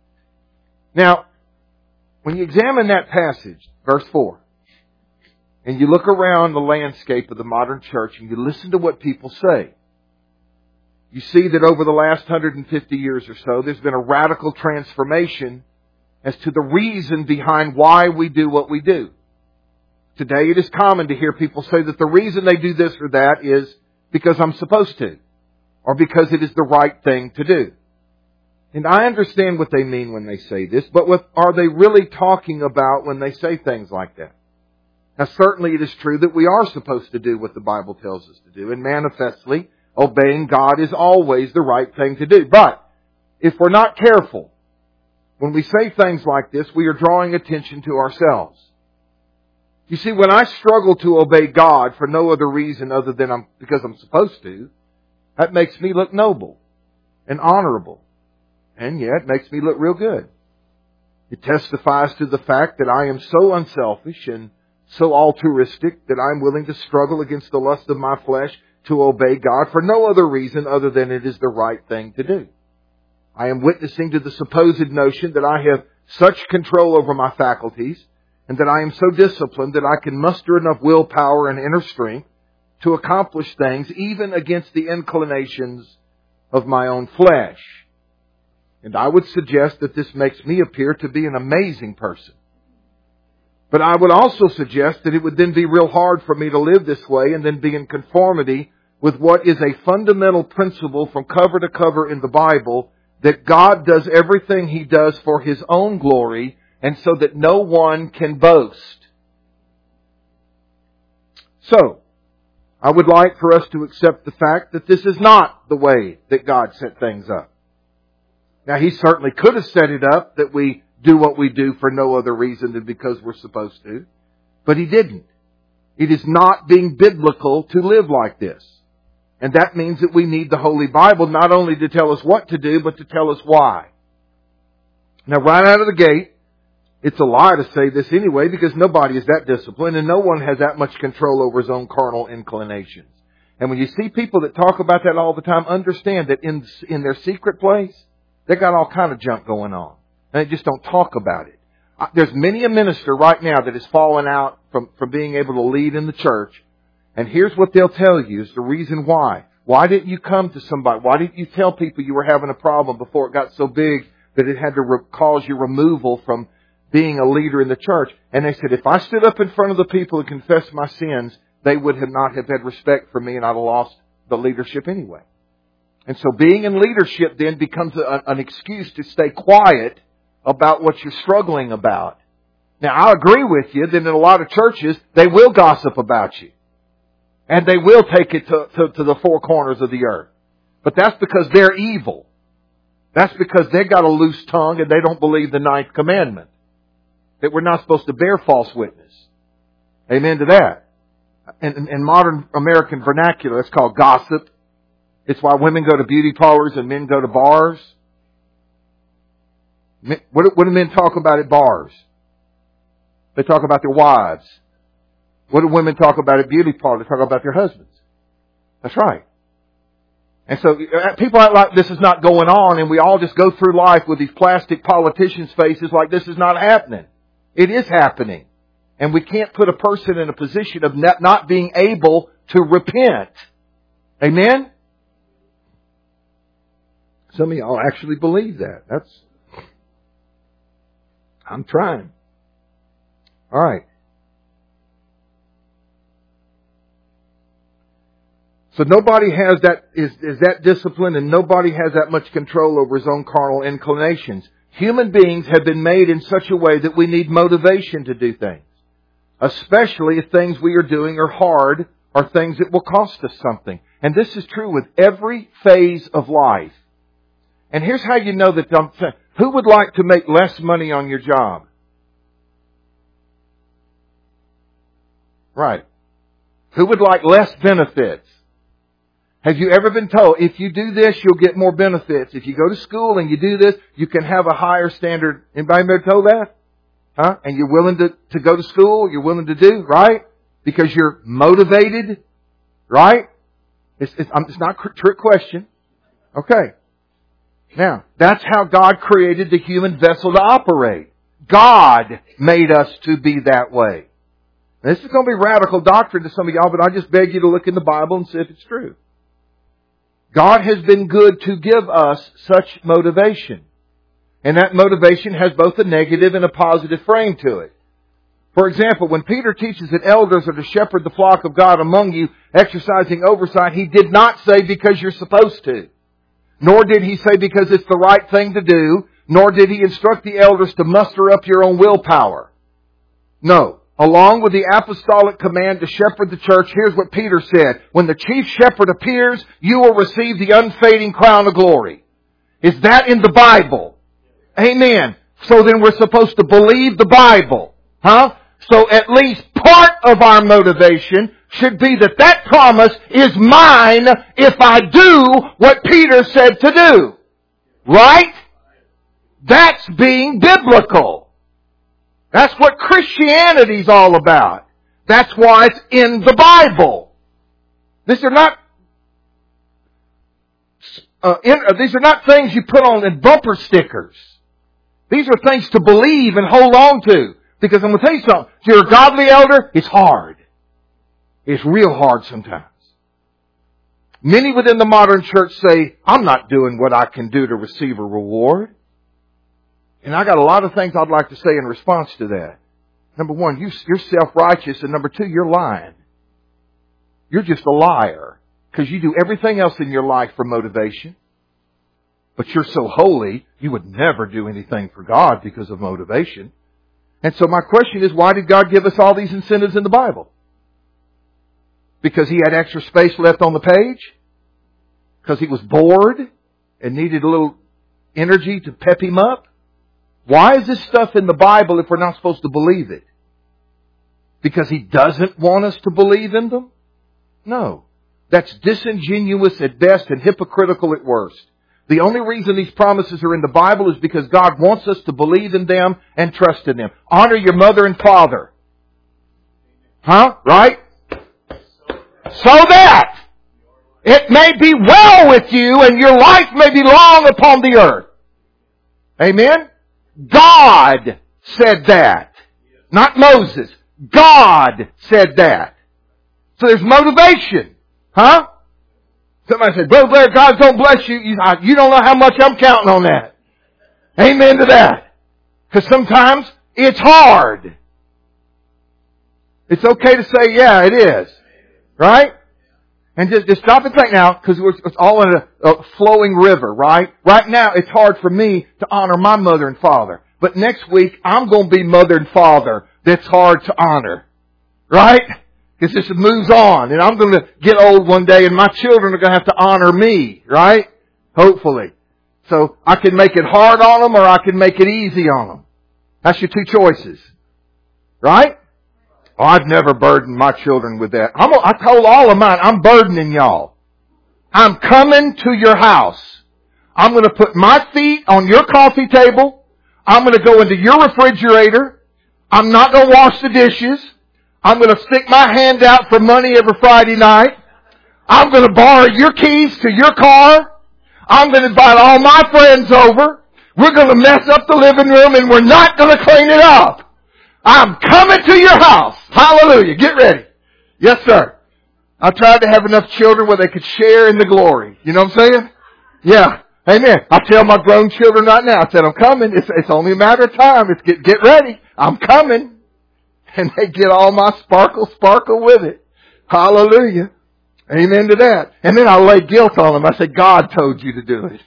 Now, when you examine that passage, verse four, and you look around the landscape of the modern church and you listen to what people say, you see that over the last one hundred fifty years or so, there's been a radical transformation as to the reason behind why we do what we do. Today it is common to hear people say that the reason they do this or that is because I'm supposed to, or because it is the right thing to do. And I understand what they mean when they say this, but what are they really talking about when they say things like that? Now certainly it is true that we are supposed to do what the Bible tells us to do, and manifestly, obeying God is always the right thing to do. But if we're not careful, when we say things like this, we are drawing attention to ourselves. You see, when I struggle to obey God for no other reason other than I'm, because I'm supposed to, that makes me look noble and honorable. And yet, it makes me look real good. It testifies to the fact that I am so unselfish and so altruistic that I'm willing to struggle against the lust of my flesh to obey God for no other reason other than it is the right thing to do. I am witnessing to the supposed notion that I have such control over my faculties and that I am so disciplined that I can muster enough willpower and inner strength to accomplish things even against the inclinations of my own flesh. And I would suggest that this makes me appear to be an amazing person. But I would also suggest that it would then be real hard for me to live this way and then be in conformity with what is a fundamental principle from cover to cover in the Bible, that God does everything He does for His own glory and so that no one can boast. So, I would like for us to accept the fact that this is not the way that God set things up. Now, He certainly could have set it up that we do what we do for no other reason than because we're supposed to. But He didn't. It is not being biblical to live like this. And that means that we need the Holy Bible not only to tell us what to do, but to tell us why. Now, right out of the gate, it's a lie to say this anyway, because nobody is that disciplined and no one has that much control over his own carnal inclinations. And when you see people that talk about that all the time, understand that in, in their secret place, they got all kind of junk going on. And they just don't talk about it. There's many a minister right now that has fallen out from, from being able to lead in the church. And here's what they'll tell you is the reason why. Why didn't you come to somebody? Why didn't you tell people you were having a problem before it got so big that it had to re- cause your removal from being a leader in the church? And they said, if I stood up in front of the people and confessed my sins, they would have not have had respect for me and I'd have lost the leadership anyway. And so being in leadership then becomes a, an excuse to stay quiet about what you're struggling about. Now, I agree with you that in a lot of churches, they will gossip about you. And they will take it to, to, to the four corners of the earth. But that's because they're evil. That's because they've got a loose tongue and they don't believe the ninth commandment. That we're not supposed to bear false witness. Amen to that. In, in, in modern American vernacular, it's called gossip. It's why women go to beauty parlors and men go to bars. What do, what do men talk about at bars? They talk about their wives. What do women talk about at beauty parlors? They talk about their husbands. That's right. And so people act like this is not going on, and we all just go through life with these plastic politicians' faces like this is not happening. It is happening. And we can't put a person in a position of not being able to repent. Amen? Some of y'all actually believe that. That's, I'm trying. All right. So nobody has that, is, is that discipline, and nobody has that much control over his own carnal inclinations. Human beings have been made in such a way that we need motivation to do things. Especially if things we are doing are hard or things that will cost us something. And this is true with every phase of life. And here's how you know that I'm saying, who would like to make less money on your job? Right. Who would like less benefits? Have you ever been told, if you do this, you'll get more benefits? If you go to school and you do this, you can have a higher standard. Anybody ever told that? Huh? And you're willing to, to go to school, you're willing to do, right? Because you're motivated, right? It's, it's, it's not a trick question. Okay. Now, that's how God created the human vessel to operate. God made us to be that way. Now, this is going to be radical doctrine to some of y'all, but I just beg you to look in the Bible and see if it's true. God has been good to give us such motivation. And that motivation has both a negative and a positive frame to it. For example, when Peter teaches that elders are to shepherd the flock of God among you, exercising oversight, he did not say because you're supposed to. Nor did he say because it's the right thing to do. Nor did he instruct the elders to muster up your own willpower. No. Along with the apostolic command to shepherd the church, here's what Peter said. When the chief shepherd appears, you will receive the unfading crown of glory. Is that in the Bible? Amen. So then we're supposed to believe the Bible. Huh? So at least part of our motivation should be that that promise is mine if I do what Peter said to do. Right? That's being biblical. That's what Christianity's all about. That's why it's in the Bible. These are not uh, in, uh, these are not things you put on in bumper stickers. These are things to believe and hold on to. Because I'm going to tell you something. If you're a godly elder, it's hard. It's real hard sometimes. Many within the modern church say, I'm not doing what I can do to receive a reward. And I got a lot of things I'd like to say in response to that. Number one, you, you're self-righteous. And number two, you're lying. You're just a liar. Because you do everything else in your life for motivation. But you're so holy, you would never do anything for God because of motivation. And so my question is, why did God give us all these incentives in the Bible? Because He had extra space left on the page? Because He was bored and needed a little energy to pep Him up? Why is this stuff in the Bible if we're not supposed to believe it? Because He doesn't want us to believe in them? No. That's disingenuous at best and hypocritical at worst. The only reason these promises are in the Bible is because God wants us to believe in them and trust in them. Honor your mother and father. Huh? Right? So that it may be well with you and your life may be long upon the earth. Amen? God said that. Not Moses. God said that. So there's motivation. Huh? Somebody said, Brother Blair, God don't bless you. You, you don't know how much I'm counting on that. Amen to that. Because sometimes it's hard. It's okay to say, yeah, it is. Right? And just, just stop and think now, because it's all in a, a flowing river, right? Right now, it's hard for me to honor my mother and father. But next week, I'm going to be mother and father that's hard to honor. Right? Because this moves on. And I'm going to get old one day and my children are going to have to honor me. Right? Hopefully. So I can make it hard on them or I can make it easy on them. That's your two choices. Right? Oh, I've never burdened my children with that. I'm, I told all of mine, I'm burdening y'all. I'm coming to your house. I'm going to put my feet on your coffee table. I'm going to go into your refrigerator. I'm not going to wash the dishes. I'm going to stick my hand out for money every Friday night. I'm going to borrow your keys to your car. I'm going to invite all my friends over. We're going to mess up the living room and we're not going to clean it up. I'm coming to your house. Hallelujah. Get ready. Yes, sir. I tried to have enough children where they could share in the glory. You know what I'm saying? Yeah. Amen. I tell my grown children right now, I said, I'm coming. It's, it's only a matter of time. It's get, get ready. I'm coming. And they get all my sparkle, sparkle with it. Hallelujah. Amen to that. And then I lay guilt on them. I say, God told you to do it.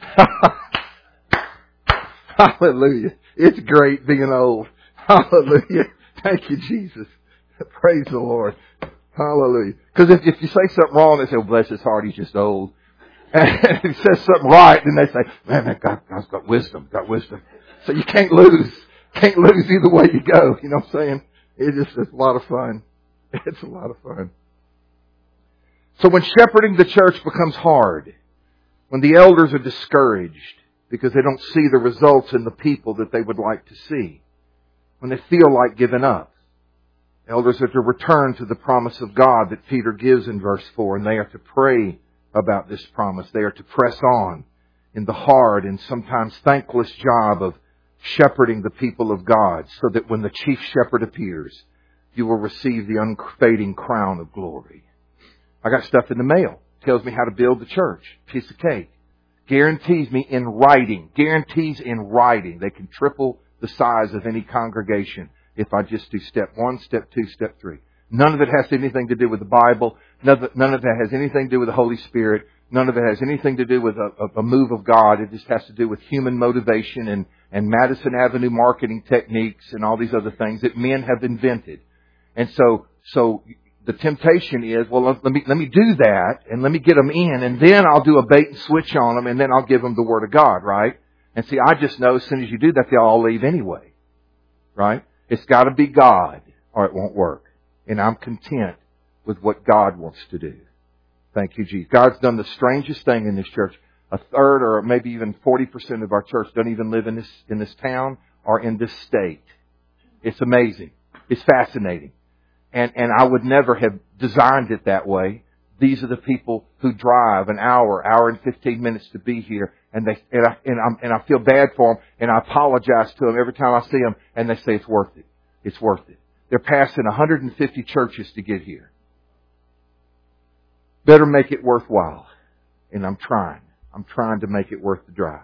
Hallelujah. It's great being old. Hallelujah. Thank you, Jesus. Praise the Lord. Hallelujah. Because if, if you say something wrong, they say, oh, bless his heart, he's just old. And if he says something right, then they say, man, that God, God's got wisdom, got wisdom. So you can't lose. Can't lose either way you go. You know what I'm saying? It just, it's a lot of fun. It's a lot of fun. So when shepherding the church becomes hard, when the elders are discouraged because they don't see the results in the people that they would like to see, when they feel like giving up, elders are to return to the promise of God that Peter gives in verse four, and they are to pray about this promise. They are to press on in the hard and sometimes thankless job of shepherding the people of God so that when the chief shepherd appears, you will receive the unfading crown of glory. I got stuff in the mail. Tells me how to build the church. Piece of cake. Guarantees me in writing. Guarantees in writing. They can triple the size of any congregation if I just do step one, step two, step three. None of it has anything to do with the Bible. None of it, none of it has anything to do with the Holy Spirit. None of it has anything to do with a, a move of God. It just has to do with human motivation and, and Madison Avenue marketing techniques and all these other things that men have invented. And so, so the temptation is, well, let me, let me do that and let me get them in and then I'll do a bait and switch on them and then I'll give them the Word of God, right? And see, I just know as soon as you do that, they'll all leave anyway, right? It's got to be God or it won't work. And I'm content with what God wants to do. Thank you, Jesus. God's done the strangest thing in this church. A third or maybe even forty percent of our church don't even live in this, in this town or in this state. It's amazing. It's fascinating. And, and I would never have designed it that way. These are the people who drive an hour, hour and fifteen minutes to be here. And they, and I, and I'm, and I feel bad for them. And I apologize to them every time I see them. And they say it's worth it. It's worth it. They're passing one hundred fifty churches to get here. Better make it worthwhile. And I'm trying. I'm trying to make it worth the drive.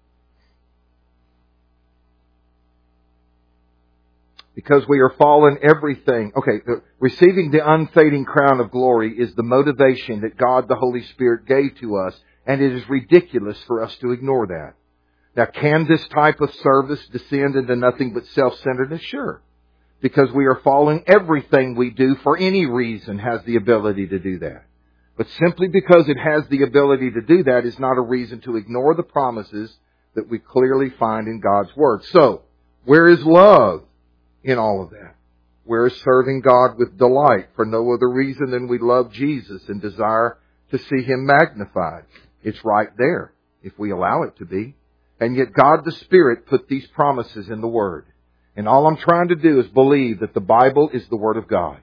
Because we are fallen, everything. Okay, the, receiving the unfading crown of glory is the motivation that God the Holy Spirit gave to us. And it is ridiculous for us to ignore that. Now, can this type of service descend into nothing but self-centeredness? Sure. Because we are fallen, everything we do for any reason has the ability to do that. But simply because it has the ability to do that is not a reason to ignore the promises that we clearly find in God's Word. So, where is love in all of that? Where is serving God with delight for no other reason than we love Jesus and desire to see Him magnified? It's right there, if we allow it to be. And yet God the Spirit put these promises in the Word. And all I'm trying to do is believe that the Bible is the Word of God.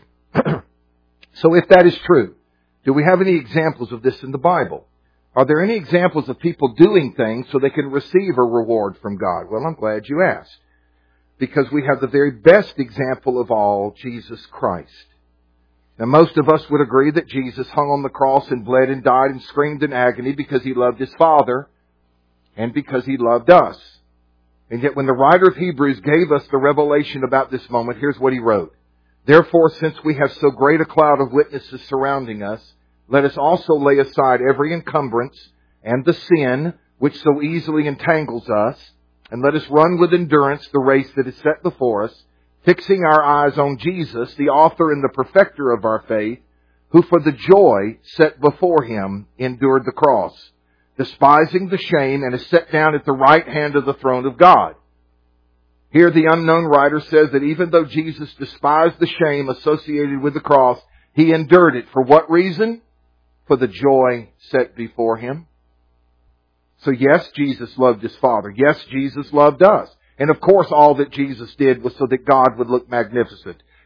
So if that is true, do we have any examples of this in the Bible? Are there any examples of people doing things so they can receive a reward from God? Well, I'm glad you asked. Because we have the very best example of all, Jesus Christ. Now, most of us would agree that Jesus hung on the cross and bled and died and screamed in agony because He loved His Father and because He loved us. And yet when the writer of Hebrews gave us the revelation about this moment, here's what he wrote. Therefore, since we have so great a cloud of witnesses surrounding us, let us also lay aside every encumbrance and the sin which so easily entangles us, and let us run with endurance the race that is set before us, fixing our eyes on Jesus, the author and the perfecter of our faith, who for the joy set before Him endured the cross, despising the shame, and is set down at the right hand of the throne of God. Here the unknown writer says that even though Jesus despised the shame associated with the cross, He endured it. For what reason? For the joy set before Him. So yes, Jesus loved His Father. Yes, Jesus loved us. And of course, all that Jesus did was so that God would look magnificent.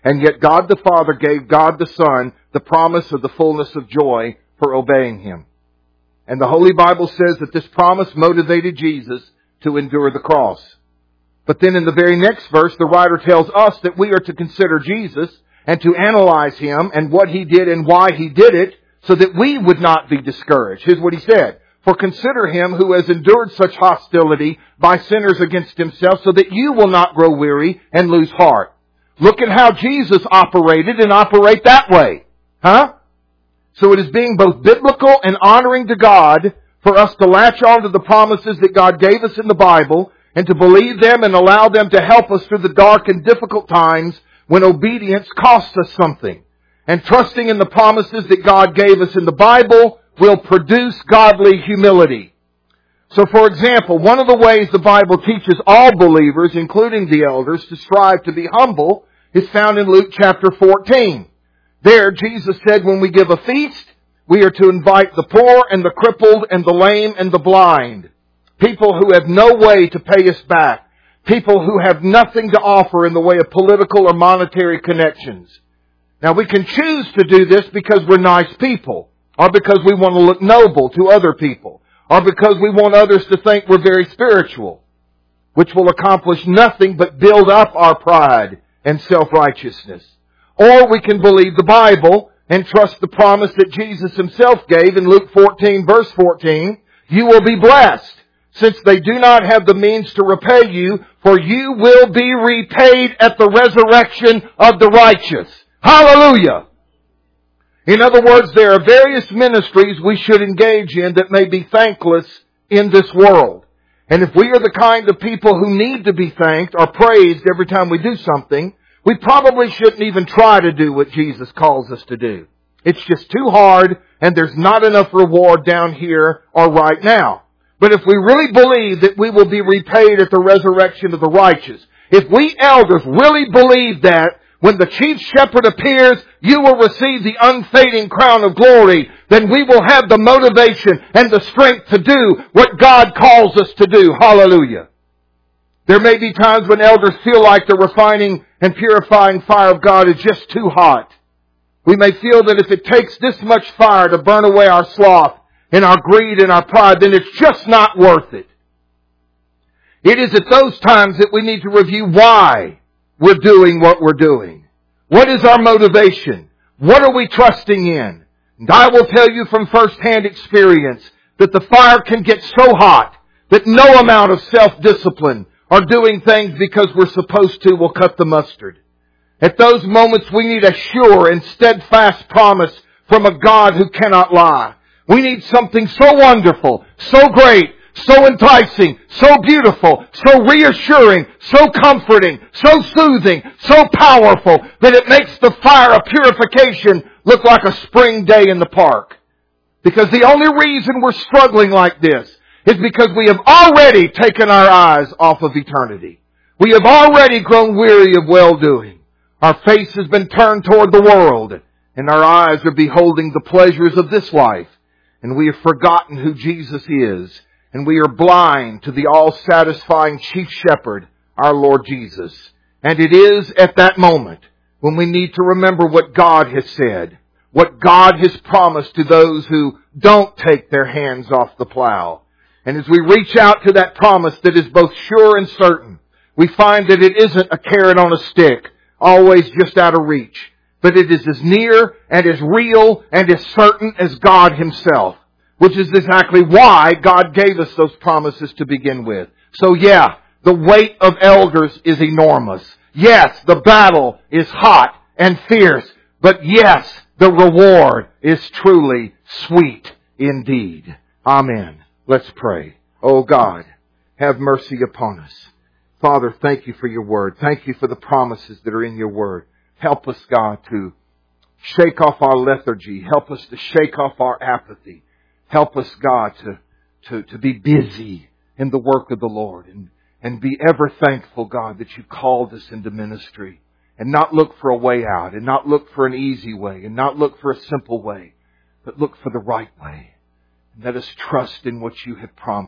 And yet God the Father gave God the Son the promise of the fullness of joy for obeying Him. And the Holy Bible says that this promise motivated Jesus to endure the cross. But then in the very next verse, the writer tells us that we are to consider Jesus and to analyze Him and what He did and why He did it so that we would not be discouraged. Here's what He said. For consider Him who has endured such hostility by sinners against Himself so that you will not grow weary and lose heart. Look at how Jesus operated and operate that way. Huh? So it is being both biblical and honoring to God for us to latch on to the promises that God gave us in the Bible and to believe them and allow them to help us through the dark and difficult times when obedience costs us something. And trusting in the promises that God gave us in the Bible will produce godly humility. So for example, one of the ways the Bible teaches all believers, including the elders, to strive to be humble is found in Luke chapter fourteen. There, Jesus said when we give a feast, we are to invite the poor and the crippled and the lame and the blind. People who have no way to pay us back. People who have nothing to offer in the way of political or monetary connections. Now we can choose to do this because we're nice people, or because we want to look noble to other people, or because we want others to think we're very spiritual, which will accomplish nothing but build up our pride and self-righteousness. Or we can believe the Bible and trust the promise that Jesus Himself gave in Luke fourteen verse fourteen, you will be blessed, since they do not have the means to repay you, for you will be repaid at the resurrection of the righteous. Hallelujah! In other words, there are various ministries we should engage in that may be thankless in this world. And if we are the kind of people who need to be thanked or praised every time we do something, we probably shouldn't even try to do what Jesus calls us to do. It's just too hard and there's not enough reward down here or right now. But if we really believe that we will be repaid at the resurrection of the righteous, if we elders really believe that when the chief shepherd appears, you will receive the unfading crown of glory, then we will have the motivation and the strength to do what God calls us to do. Hallelujah. There may be times when elders feel like the refining and purifying fire of God is just too hot. We may feel that if it takes this much fire to burn away our sloth and our greed and our pride, then it's just not worth it. It is at those times that we need to review why we're doing what we're doing. What is our motivation? What are we trusting in? And I will tell you from first-hand experience that the fire can get so hot that no amount of self-discipline or doing things because we're supposed to will cut the mustard. At those moments we need a sure and steadfast promise from a God who cannot lie. We need something so wonderful, so great, so enticing, so beautiful, so reassuring, so comforting, so soothing, so powerful that it makes the fire of purification look like a spring day in the park. Because the only reason we're struggling like this is because we have already taken our eyes off of eternity. We have already grown weary of well-doing. Our face has been turned toward the world, and our eyes are beholding the pleasures of this life. And we have forgotten who Jesus is. And we are blind to the all-satisfying chief shepherd, our Lord Jesus. And it is at that moment when we need to remember what God has said, what God has promised to those who don't take their hands off the plow. And as we reach out to that promise that is both sure and certain, we find that it isn't a carrot on a stick, always just out of reach, but it is as near and as real and as certain as God Himself. Which is exactly why God gave us those promises to begin with. So yeah, the weight of elders is enormous. Yes, the battle is hot and fierce. But yes, the reward is truly sweet indeed. Amen. Let's pray. Oh God, have mercy upon us. Father, thank You for Your word. Thank You for the promises that are in Your word. Help us, God, to shake off our lethargy. Help us to shake off our apathy. Help us, God, to, to, to be busy in the work of the Lord and, and be ever thankful, God, that You called us into ministry and not look for a way out and not look for an easy way and not look for a simple way, but look for the right way. And let us trust in what You have promised.